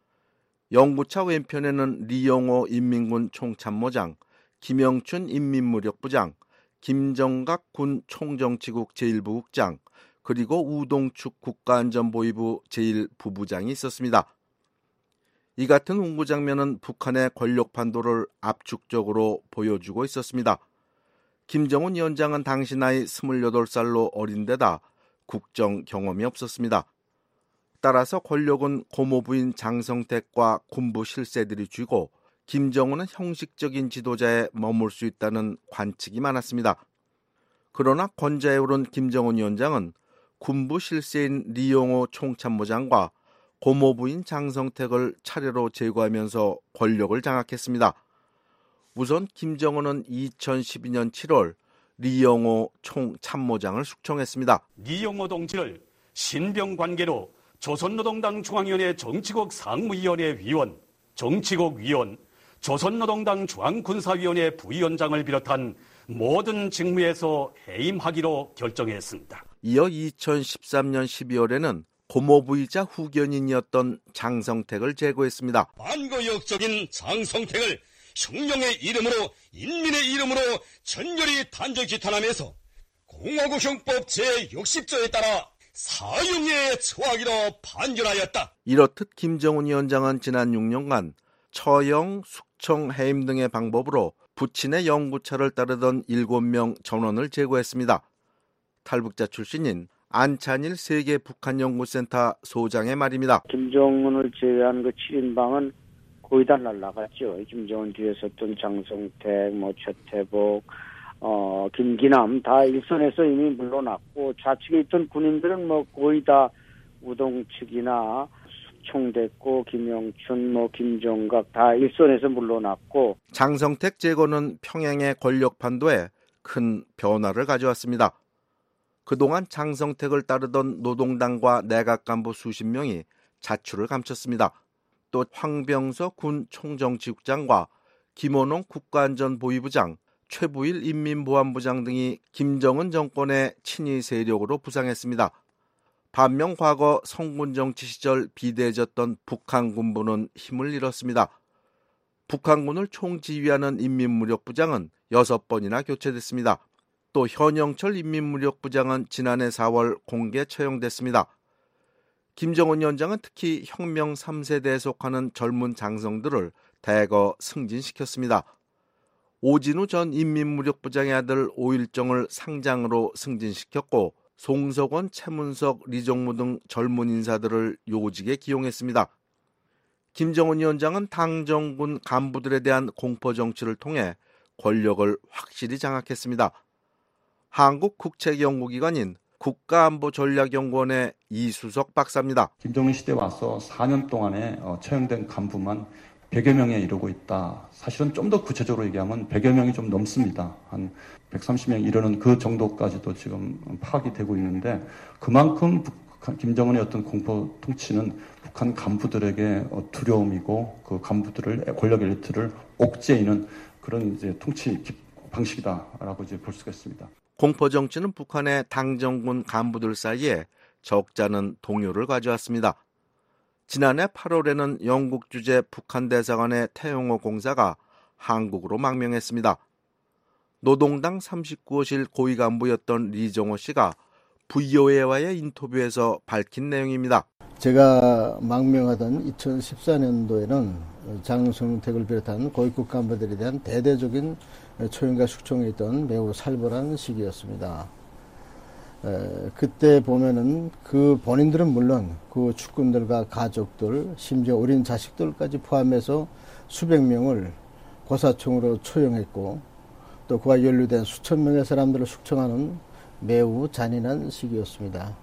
영구차 왼편에는 리영호 인민군 총참모장, 김영춘 인민무력부장, 김정각 군 총정치국 제일 부국장, 그리고 우동축 국가안전보위부 제일 부부장이 있었습니다. 이 같은 운구 장면은 북한의 권력 판도를 압축적으로 보여주고 있었습니다. 김정은 위원장은 당시 나이 스물여덟 살로 어린 데다 국정 경험이 없었습니다. 따라서 권력은 고모부인 장성택과 군부 실세들이 쥐고 김정은은 형식적인 지도자에 머물 수 있다는 관측이 많았습니다. 그러나 권좌에 오른 김정은 위원장은 군부 실세인 리용호 총참모장과 고모부인 장성택을 차례로 제거하면서 권력을 장악했습니다. 우선 김정은은 이천십이년 칠월 리영호 총참모장을 숙청했습니다. 리영호 동지를 신병관계로 조선노동당 중앙위원회 정치국 상무위원회 위원, 정치국 위원, 조선노동당 중앙군사위원회 부위원장을 비롯한 모든 직무에서 해임하기로 결정했습니다. 이어 이천십삼년 십이월에는 고모부이자 후견인이었던 장성택을 제거했습니다. 반거역적인 장성택을 혁명의 이름으로 인민의 이름으로 전열히 단죄 규탄하면서 공화국형법 제육십조에 따라 사형에 처하기로 판결하였다. 이렇듯 김정은 위원장은 지난 육 년간 처형, 숙청, 해임 등의 방법으로 부친의 영구차를 따르던 일곱 명 전원을 제거했습니다. 탈북자 출신인 안찬일 세계 북한연구센터 소장의 말입니다. 김정은을 제외한 그 칠 인방은 거의 다 날라갔죠. 김정은 뒤에 섰던 장성택, 뭐 최태복, 어, 김기남 다 일선에서 이미 물러났고 좌측에 있던 군인들은 뭐 거의 다 우동측이나 숙청됐고 김영춘, 뭐 김정각 다 일선에서 물러났고 장성택 제거는 평양의 권력 판도에 큰 변화를 가져왔습니다. 그동안 장성택을 따르던 노동당과 내각 간부 수십 명이 자출을 감췄습니다. 또 황병서 군 총정치국장과 김원홍 국가안전보위부장, 최부일 인민보안부장 등이 김정은 정권의 친위 세력으로 부상했습니다. 반면 과거 성군정치 시절 비대해졌던 북한 군부는 힘을 잃었습니다. 북한군을 총지휘하는 인민무력부장은 여섯 번이나 교체됐습니다. 또 현영철 인민무력부장은 지난해 사월 공개 처형됐습니다. 김정은 위원장은 특히 혁명 삼 세대에 속하는 젊은 장성들을 대거 승진시켰습니다. 오진우 전 인민무력부장의 아들 오일정을 상장으로 승진시켰고 송석원, 최문석, 리종무 등 젊은 인사들을 요직에 기용했습니다. 김정은 위원장은 당정군 간부들에 대한 공포정치를 통해 권력을 확실히 장악했습니다. 한국국책연구기관인 국가안보전략연구원의 이수석 박사입니다. 김정은 시대에 와서 사 년 동안에 처형된 간부만 백여 명에 이르고 있다. 사실은 좀 더 구체적으로 얘기하면 백여 명이 좀 넘습니다. 한 백삼십 명 이르는 그 정도까지도 지금 파악이 되고 있는데 그만큼 북한 김정은의 어떤 공포 통치는 북한 간부들에게 두려움이고 그 간부들을 권력 엘리트를 옥죄이는 그런 이제 통치 방식이다라고 이제 볼 수가 있습니다. 공포 정치는 북한의 당정군 간부들 사이에 적잖은 동요를 가져왔습니다. 지난해 팔월에는 영국 주재 북한 대사관의 태영호 공사가 한국으로 망명했습니다. 노동당 삼십구 호실 고위 간부였던 리정호 씨가 브이오에이와의 인터뷰에서 밝힌 내용입니다. 제가 망명하던 이천십사 년도에는 장성택을 비롯한 고위급 간부들에 대한 대대적인 초용과 숙청이 있던 매우 살벌한 시기였습니다. 에, 그때 보면은 그 본인들은 물론 그 축군들과 가족들, 심지어 어린 자식들까지 포함해서 수백 명을 고사총으로 초용했고 또 그와 연루된 수천 명의 사람들을 숙청하는 매우 잔인한 시기였습니다.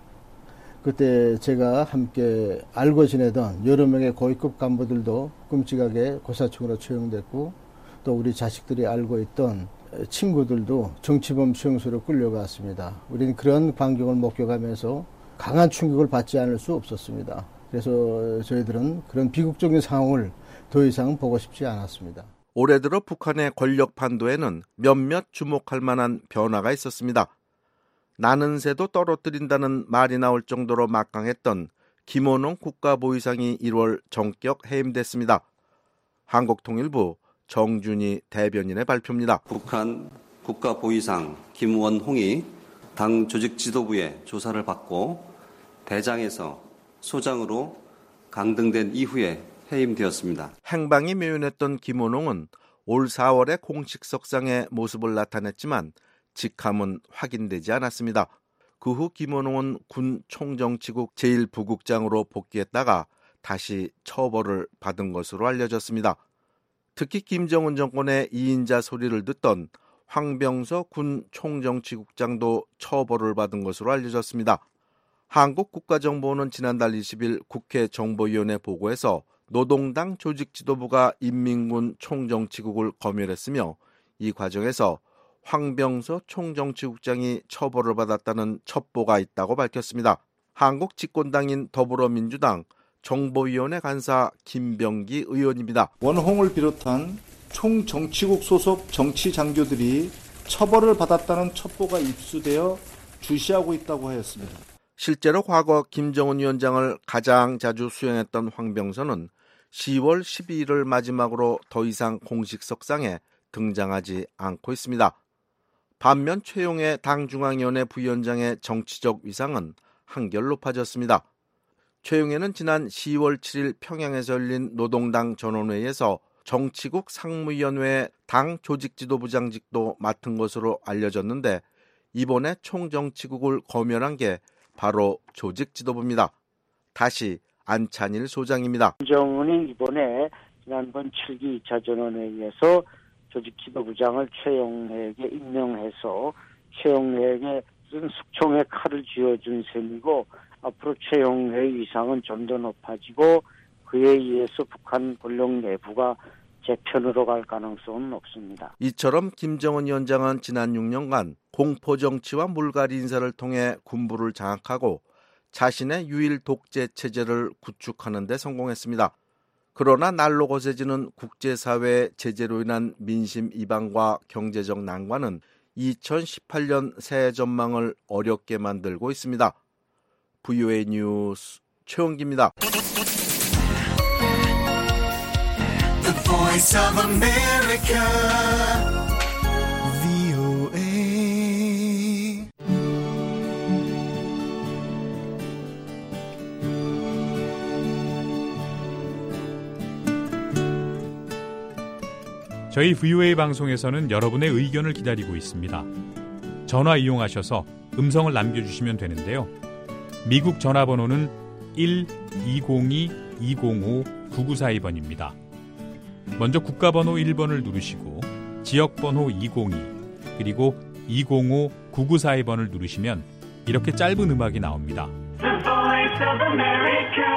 그때 제가 함께 알고 지내던 여러 명의 고위급 간부들도 끔찍하게 고사총으로 처형됐고 또 우리 자식들이 알고 있던 친구들도 정치범 수용소로 끌려갔습니다. 우리는 그런 광경을 목격하면서 강한 충격을 받지 않을 수 없었습니다. 그래서 저희들은 그런 비극적인 상황을 더 이상 보고 싶지 않았습니다. 올해 들어 북한의 권력 판도에는 몇몇 주목할 만한 변화가 있었습니다. 나는 새도 떨어뜨린다는 말이 나올 정도로 막강했던 김원홍 국가보위상이 일월 전격 해임됐습니다. 한국통일부 정준희 대변인의 발표입니다. 북한 국가보위상 김원홍이 당 조직지도부의 조사를 받고 대장에서 소장으로 강등된 이후에 해임되었습니다. 행방이 묘연했던 김원홍은 올 사월에 공식 석상에 모습을 나타냈지만 직함은 확인되지 않았습니다. 그 후 김원홍은 군 총정치국 제일 부국장으로 복귀했다가 다시 처벌을 받은 것으로 알려졌습니다. 특히 김정은 정권의 이인자 소리를 듣던 황병서 군 총정치국장도 처벌을 받은 것으로 알려졌습니다. 한국국가정보원은 지난달 이십일 국회 정보위원회 보고에서 노동당 조직지도부가 인민군 총정치국을 검열했으며 이 과정에서 황병서 총정치국장이 처벌을 받았다는 첩보가 있다고 밝혔습니다. 한국 집권당인 더불어민주당 정보위원회 간사 김병기 의원입니다. 원홍을 비롯한 총정치국 소속 정치 장교들이 처벌을 받았다는 첩보가 입수되어 주시하고 있다고 하였습니다. 실제로 과거 김정은 위원장을 가장 자주 수행했던 황병서는 시월 십이일을 마지막으로 더 이상 공식 석상에 등장하지 않고 있습니다. 반면 최용해 당중앙위원회 부위원장의 정치적 위상은 한결 높아졌습니다. 최용해는 지난 시월 칠일 평양에서 열린 노동당 전원회의에서 정치국 상무위원회 당 조직지도부장직도 맡은 것으로 알려졌는데 이번에 총정치국을 검열한 게 바로 조직지도부입니다. 다시 안찬일 소장입니다. 김정은이 이번에 지난번 칠 기 이 차 전원회의에서 조직지도부장을 최용해에게 임명해서 최용해에게 숙청의 칼을 쥐어준 셈이고 앞으로 최용해의 위상은 좀 더 높아지고 그에 의해서 북한 권력 내부가 재편으로 갈 가능성은 높습니다. 이처럼 김정은 위원장은 지난 육 년간 공포정치와 물갈이 인사를 통해 군부를 장악하고 자신의 유일 독재 체제를 구축하는 데 성공했습니다. 그러나 날로 거세지는 국제사회의 제재로 인한 민심 이방과 경제적 난관은 이천십팔 년 새해 전망을 어렵게 만들고 있습니다. 브이오에이 뉴스 최원기입니다. The Voice of America, 브이오에이. 저희 브이오에이 방송에서는 여러분의 의견을 기다리고 있습니다. 전화 이용하셔서 음성을 남겨주시면 되는데요. 미국 전화번호는 일 이공이 이공오 구구사이 번입니다. 먼저 국가번호 일 번을 누르시고 지역번호 이공이 그리고 이공오 구구사이 번을 누르시면 이렇게 짧은 음악이 나옵니다. The Voice of America,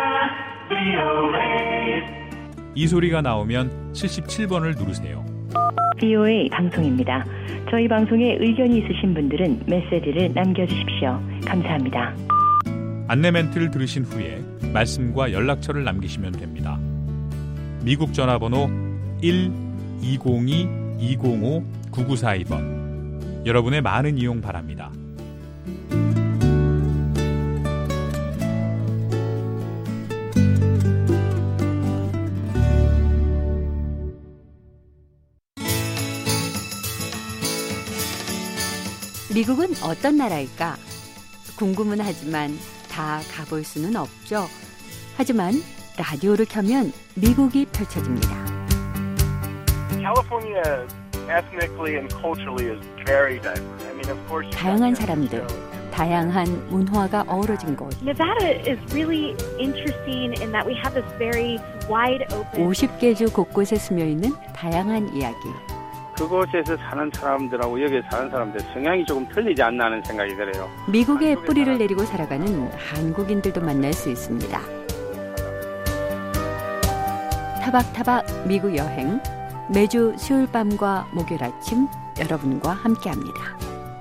브이오에이. 이 소리가 나오면 칠십칠 번을 누르세요. 브이오에이 방송입니다. 저희 방송에 의견이 있으신 분들은 메시지를 남겨주십시오. 감사합니다. 안내 멘트를 들으신 후에 말씀과 연락처를 남기시면 됩니다. 미국 전화번호 일 이공이 이공오 구구사이 번. 여러분의 많은 이용 바랍니다. 미국은 어떤 나라일까? 궁금은 하지만 다 가볼 수는 없죠. 하지만 라디오를 켜면 미국이 펼쳐집니다. California ethnically and culturally is very diverse. I mean, of course. 다양한 사람들, 다양한 문화가 어우러진 곳. Nevada is really interesting in that we have this very wide open. 오십 개 주 곳곳에 스며 있는 다양한 이야기. 그곳에서 사는 사람들하고 여기 사는 사람들 성향이 조금 틀리지 않나 하는 생각이 들어요. 미국에 뿌리를 내리고 살아가는 한국인들도 만날 수 있습니다. 타박타박 미국 여행, 매주 수요일 밤과 목요일 아침 여러분과 함께합니다.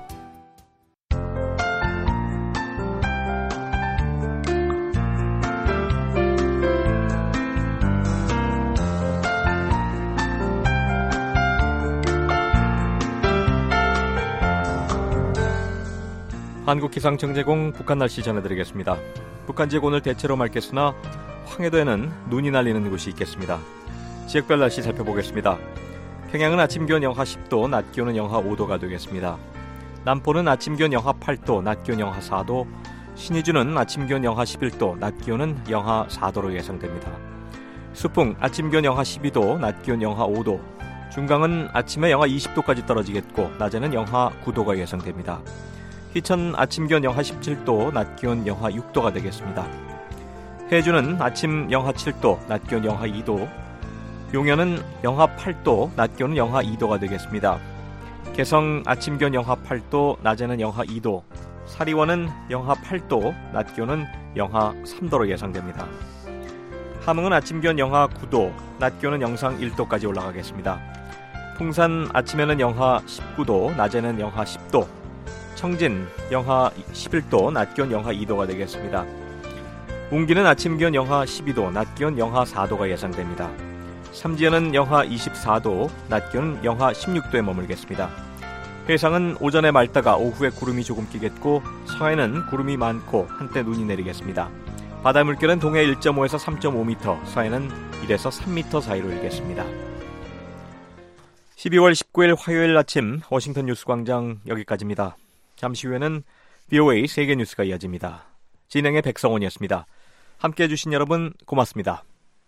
한국기상청제공 북한 날씨 전해드리겠습니다. 북한 지역 오늘 대체로 맑겠으나 황해도에는 눈이 날리는 곳이 있겠습니다. 지역별 날씨 살펴보겠습니다. 평양은 아침 기온 영하 십 도, 낮 기온은 영하 오 도가 되겠습니다. 남포는 아침 기온 영하 팔 도, 낮 기온 영하 사 도, 신의주는 아침 기온 영하 십일 도, 낮 기온은 영하 사 도로 예상됩니다. 수풍 아침 기온 영하 십이 도, 낮 기온 영하 오 도, 중강은 아침에 영하 이십 도까지 떨어지겠고 낮에는 영하 구 도가 예상됩니다. 희천 아침 기온 영하 십칠 도, 낮 기온 영하 육 도가 되겠습니다. 해주는 아침 영하 칠 도, 낮 기온 영하 이 도, 용현은 영하 팔 도, 낮 기온은 영하 이 도가 되겠습니다. 개성 아침 기온 영하 팔 도, 낮에는 영하 이 도, 사리원은 영하 팔 도, 낮 기온은 영하 삼 도로 예상됩니다. 함흥은 아침 기온 영하 구 도, 낮 기온은 영상 일 도까지 올라가겠습니다. 풍산 아침에는 영하 십구 도, 낮에는 영하 십 도, 청진 영하 십일 도, 낮 기온 영하 이 도가 되겠습니다. 웅기는 아침 기온 영하 십이 도, 낮 기온 영하 사 도가 예상됩니다. 삼지연은 영하 이십사 도, 낮 기온은 영하 십육 도에 머물겠습니다. 해상은 오전에 맑다가 오후에 구름이 조금 끼겠고 서해는 구름이 많고 한때 눈이 내리겠습니다. 바다 물결은 동해 일 점 오에서 삼 점 오 미터, 서해는 일에서 삼 미터 사이로 일겠습니다. 십이월 십구일 화요일 아침 워싱턴 뉴스광장 여기까지입니다. 잠시 후에는 브이오에이 세계뉴스가 이어집니다. 진행의 백성원이었습니다. 함께해 주신 여러분 고맙습니다.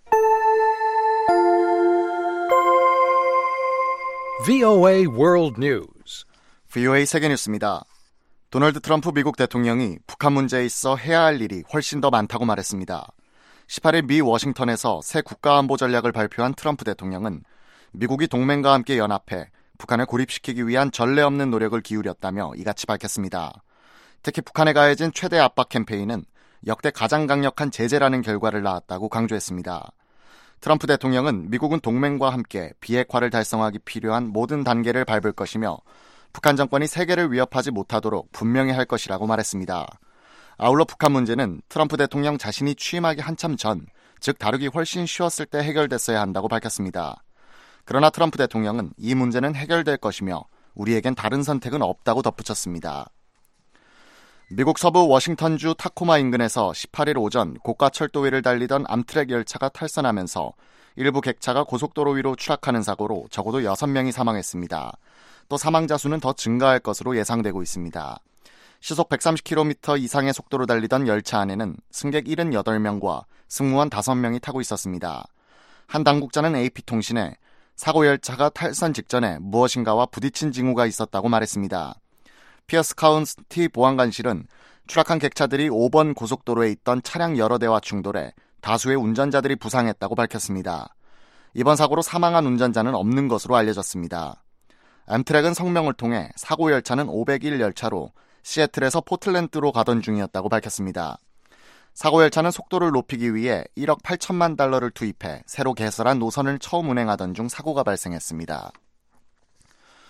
브이오에이 World News. 브이오에이 세계뉴스입니다. 도널드 트럼프 미국 대통령이 북한 문제에 있어 해야 할 일이 훨씬 더 많다고 말했습니다. 십팔일 미 워싱턴에서 새 국가안보 전략을 발표한 트럼프 대통령은 미국이 동맹과 함께 연합해 북한을 고립시키기 위한 전례 없는 노력을 기울였다며 이같이 밝혔습니다. 특히 북한에 가해진 최대 압박 캠페인은 역대 가장 강력한 제재라는 결과를 낳았다고 강조했습니다. 트럼프 대통령은 미국은 동맹과 함께 비핵화를 달성하기 필요한 모든 단계를 밟을 것이며 북한 정권이 세계를 위협하지 못하도록 분명히 할 것이라고 말했습니다. 아울러 북한 문제는 트럼프 대통령 자신이 취임하기 한참 전, 즉 다루기 훨씬 쉬웠을 때 해결됐어야 한다고 밝혔습니다. 그러나 트럼프 대통령은 이 문제는 해결될 것이며 우리에겐 다른 선택은 없다고 덧붙였습니다. 미국 서부 워싱턴주 타코마 인근에서 십팔일 오전 고가 철도 위를 달리던 암트랙 열차가 탈선하면서 일부 객차가 고속도로 위로 추락하는 사고로 적어도 여섯 명이 사망했습니다. 또 사망자 수는 더 증가할 것으로 예상되고 있습니다. 시속 백삼십 킬로미터 이상의 속도로 달리던 열차 안에는 승객 칠십팔 명과 승무원 다섯 명이 타고 있었습니다. 한 당국자는 에이피통신에 사고 열차가 탈선 직전에 무엇인가와 부딪힌 징후가 있었다고 말했습니다. 피어스 카운티 보안관실은 추락한 객차들이 오 번 고속도로에 있던 차량 여러 대와 충돌해 다수의 운전자들이 부상했다고 밝혔습니다. 이번 사고로 사망한 운전자는 없는 것으로 알려졌습니다. 엠트랙은 성명을 통해 사고 열차는 오백일 열차로 시애틀에서 포틀랜드로 가던 중이었다고 밝혔습니다. 사고 열차는 속도를 높이기 위해 일억 팔천만 달러를 투입해 새로 개설한 노선을 처음 운행하던 중 사고가 발생했습니다.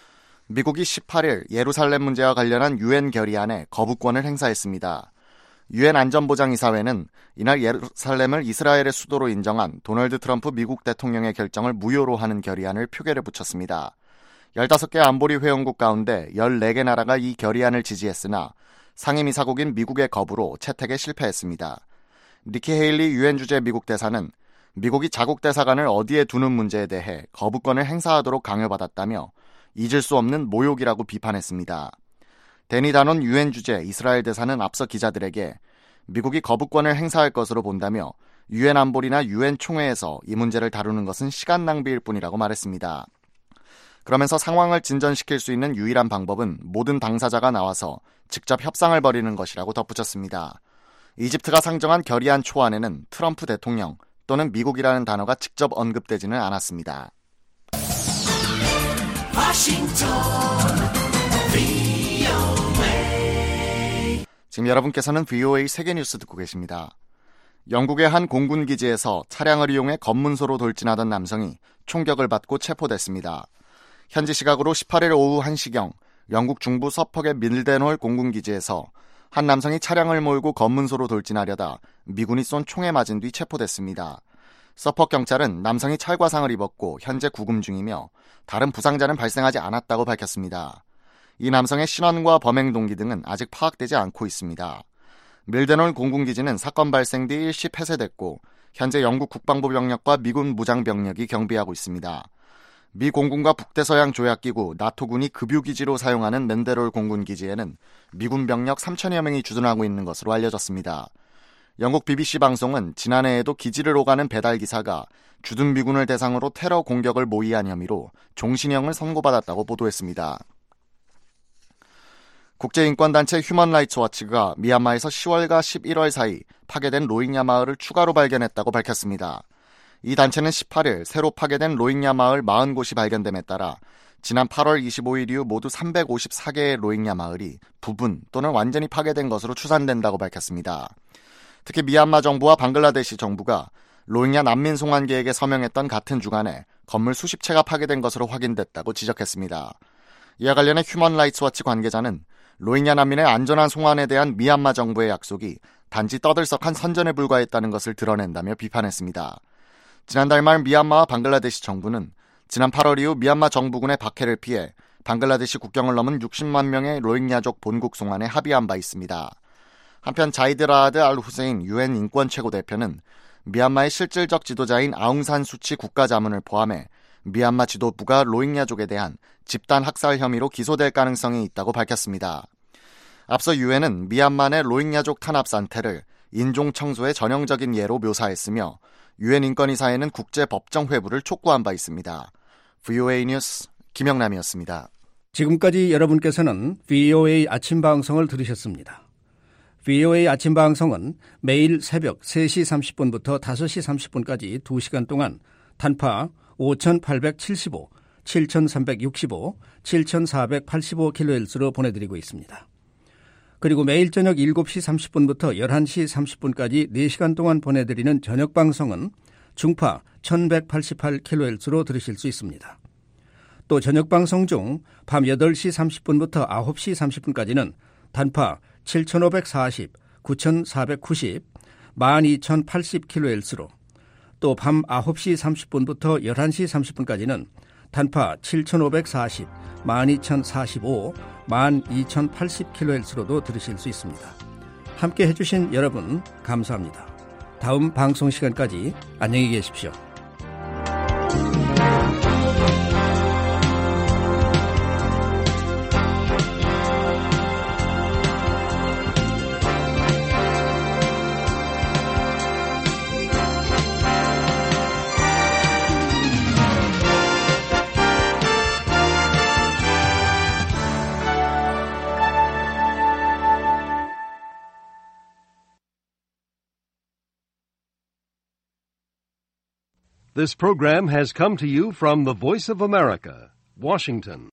미국이 십팔일 예루살렘 문제와 관련한 유엔 결의안에 거부권을 행사했습니다. 유엔 안전보장이사회는 이날 예루살렘을 이스라엘의 수도로 인정한 도널드 트럼프 미국 대통령의 결정을 무효로 하는 결의안을 표결에 붙였습니다. 열다섯 개 안보리 회원국 가운데 열네 개 나라가 이 결의안을 지지했으나 상임이사국인 미국의 거부로 채택에 실패했습니다. 니키 헤일리 유엔 주재 미국 대사는 미국이 자국 대사관을 어디에 두는 문제에 대해 거부권을 행사하도록 강요받았다며 잊을 수 없는 모욕이라고 비판했습니다. 데니 다논 유엔 주재 이스라엘 대사는 앞서 기자들에게 미국이 거부권을 행사할 것으로 본다며 유엔 안보리나 유엔 총회에서 이 문제를 다루는 것은 시간 낭비일 뿐이라고 말했습니다. 그러면서 상황을 진전시킬 수 있는 유일한 방법은 모든 당사자가 나와서 직접 협상을 벌이는 것이라고 덧붙였습니다. 이집트가 상정한 결의안 초안에는 트럼프 대통령 또는 미국이라는 단어가 직접 언급되지는 않았습니다. 워싱턴, 브이오에이. 지금 여러분께서는 브이오에이 세계뉴스 듣고 계십니다. 영국의 한 공군기지에서 차량을 이용해 검문소로 돌진하던 남성이 총격을 받고 체포됐습니다. 현지 시각으로 십팔 일 오후 한 시경 영국 중부 서퍽의 밀덴홀 공군기지에서 한 남성이 차량을 몰고 검문소로 돌진하려다 미군이 쏜 총에 맞은 뒤 체포됐습니다. 서퍽 경찰은 남성이 찰과상을 입었고 현재 구금 중이며 다른 부상자는 발생하지 않았다고 밝혔습니다. 이 남성의 신원과 범행 동기 등은 아직 파악되지 않고 있습니다. 밀덴홀 공군기지는 사건 발생 뒤 일시 폐쇄됐고 현재 영국 국방부 병력과 미군 무장병력이 경비하고 있습니다. 미 공군과 북대서양 조약기구 나토군이 급유기지로 사용하는 맨데롤 공군기지에는 미군 병력 삼천여 명이 주둔하고 있는 것으로 알려졌습니다. 영국 비비씨 방송은 지난해에도 기지를 오가는 배달기사가 주둔 미군을 대상으로 테러 공격을 모의한 혐의로 종신형을 선고받았다고 보도했습니다. 국제인권단체 휴먼 라이츠 워치가 미얀마에서 시월과 십일월 사이 파괴된 로힝야 마을을 추가로 발견했다고 밝혔습니다. 이 단체는 십팔 일 새로 파괴된 로힝야 마을 사십 곳이 발견됨에 따라 지난 팔월 이십오일 이후 모두 삼백오십사 개의 로힝야 마을이 부분 또는 완전히 파괴된 것으로 추산된다고 밝혔습니다. 특히 미얀마 정부와 방글라데시 정부가 로힝야 난민 송환 계획에 서명했던 같은 주간에 건물 수십 채가 파괴된 것으로 확인됐다고 지적했습니다. 이와 관련해 휴먼 라이츠 워치 관계자는 로힝야 난민의 안전한 송환에 대한 미얀마 정부의 약속이 단지 떠들썩한 선전에 불과했다는 것을 드러낸다며 비판했습니다. 지난달 말 미얀마와 방글라데시 정부는 지난 팔월 이후 미얀마 정부군의 박해를 피해 방글라데시 국경을 넘은 육십만 명의 로힝야족 본국 송환에 합의한 바 있습니다. 한편 자이드 라아드 알 후세인 유엔 인권 최고대표는 미얀마의 실질적 지도자인 아웅산 수치 국가자문을 포함해 미얀마 지도부가 로힝야족에 대한 집단 학살 혐의로 기소될 가능성이 있다고 밝혔습니다. 앞서 유엔은 미얀마 내 로힝야족 탄압 산태를 인종 청소의 전형적인 예로 묘사했으며 유엔 인권이사회는 국제법정 회부를 촉구한 바 있습니다. 브이오에이 뉴스 김영남이었습니다. 지금까지 여러분께서는 브이오에이 아침 방송을 들으셨습니다. 브이오에이 아침 방송은 매일 새벽 세 시 삼십 분부터 다섯 시 삼십 분까지 두 시간 동안 단파 오천팔백칠십오, 칠천삼백육십오, 칠천사백팔십오 킬로헤르츠로 보내드리고 있습니다. 그리고 매일 저녁 일곱 시 삼십 분부터 열한 시 삼십 분까지 네 시간 동안 보내드리는 저녁 방송은 중파 천백팔십팔 킬로헤르츠로 들으실 수 있습니다. 또 저녁 방송 중 밤 여덟 시 삼십 분부터 아홉 시 삼십 분까지는 단파 칠천오백사십, 구천사백구십, 만 이천팔십 킬로헤르츠로 또 밤 아홉 시 삼십 분부터 열한 시 삼십 분까지는 단파 칠천오백사십, 만 이천사십오, 만 이천팔십 킬로헤르츠로도 들으실 수 있습니다. 함께 해주신 여러분 감사합니다. 다음 방송 시간까지 안녕히 계십시오. This program has come to you from the Voice of America, Washington.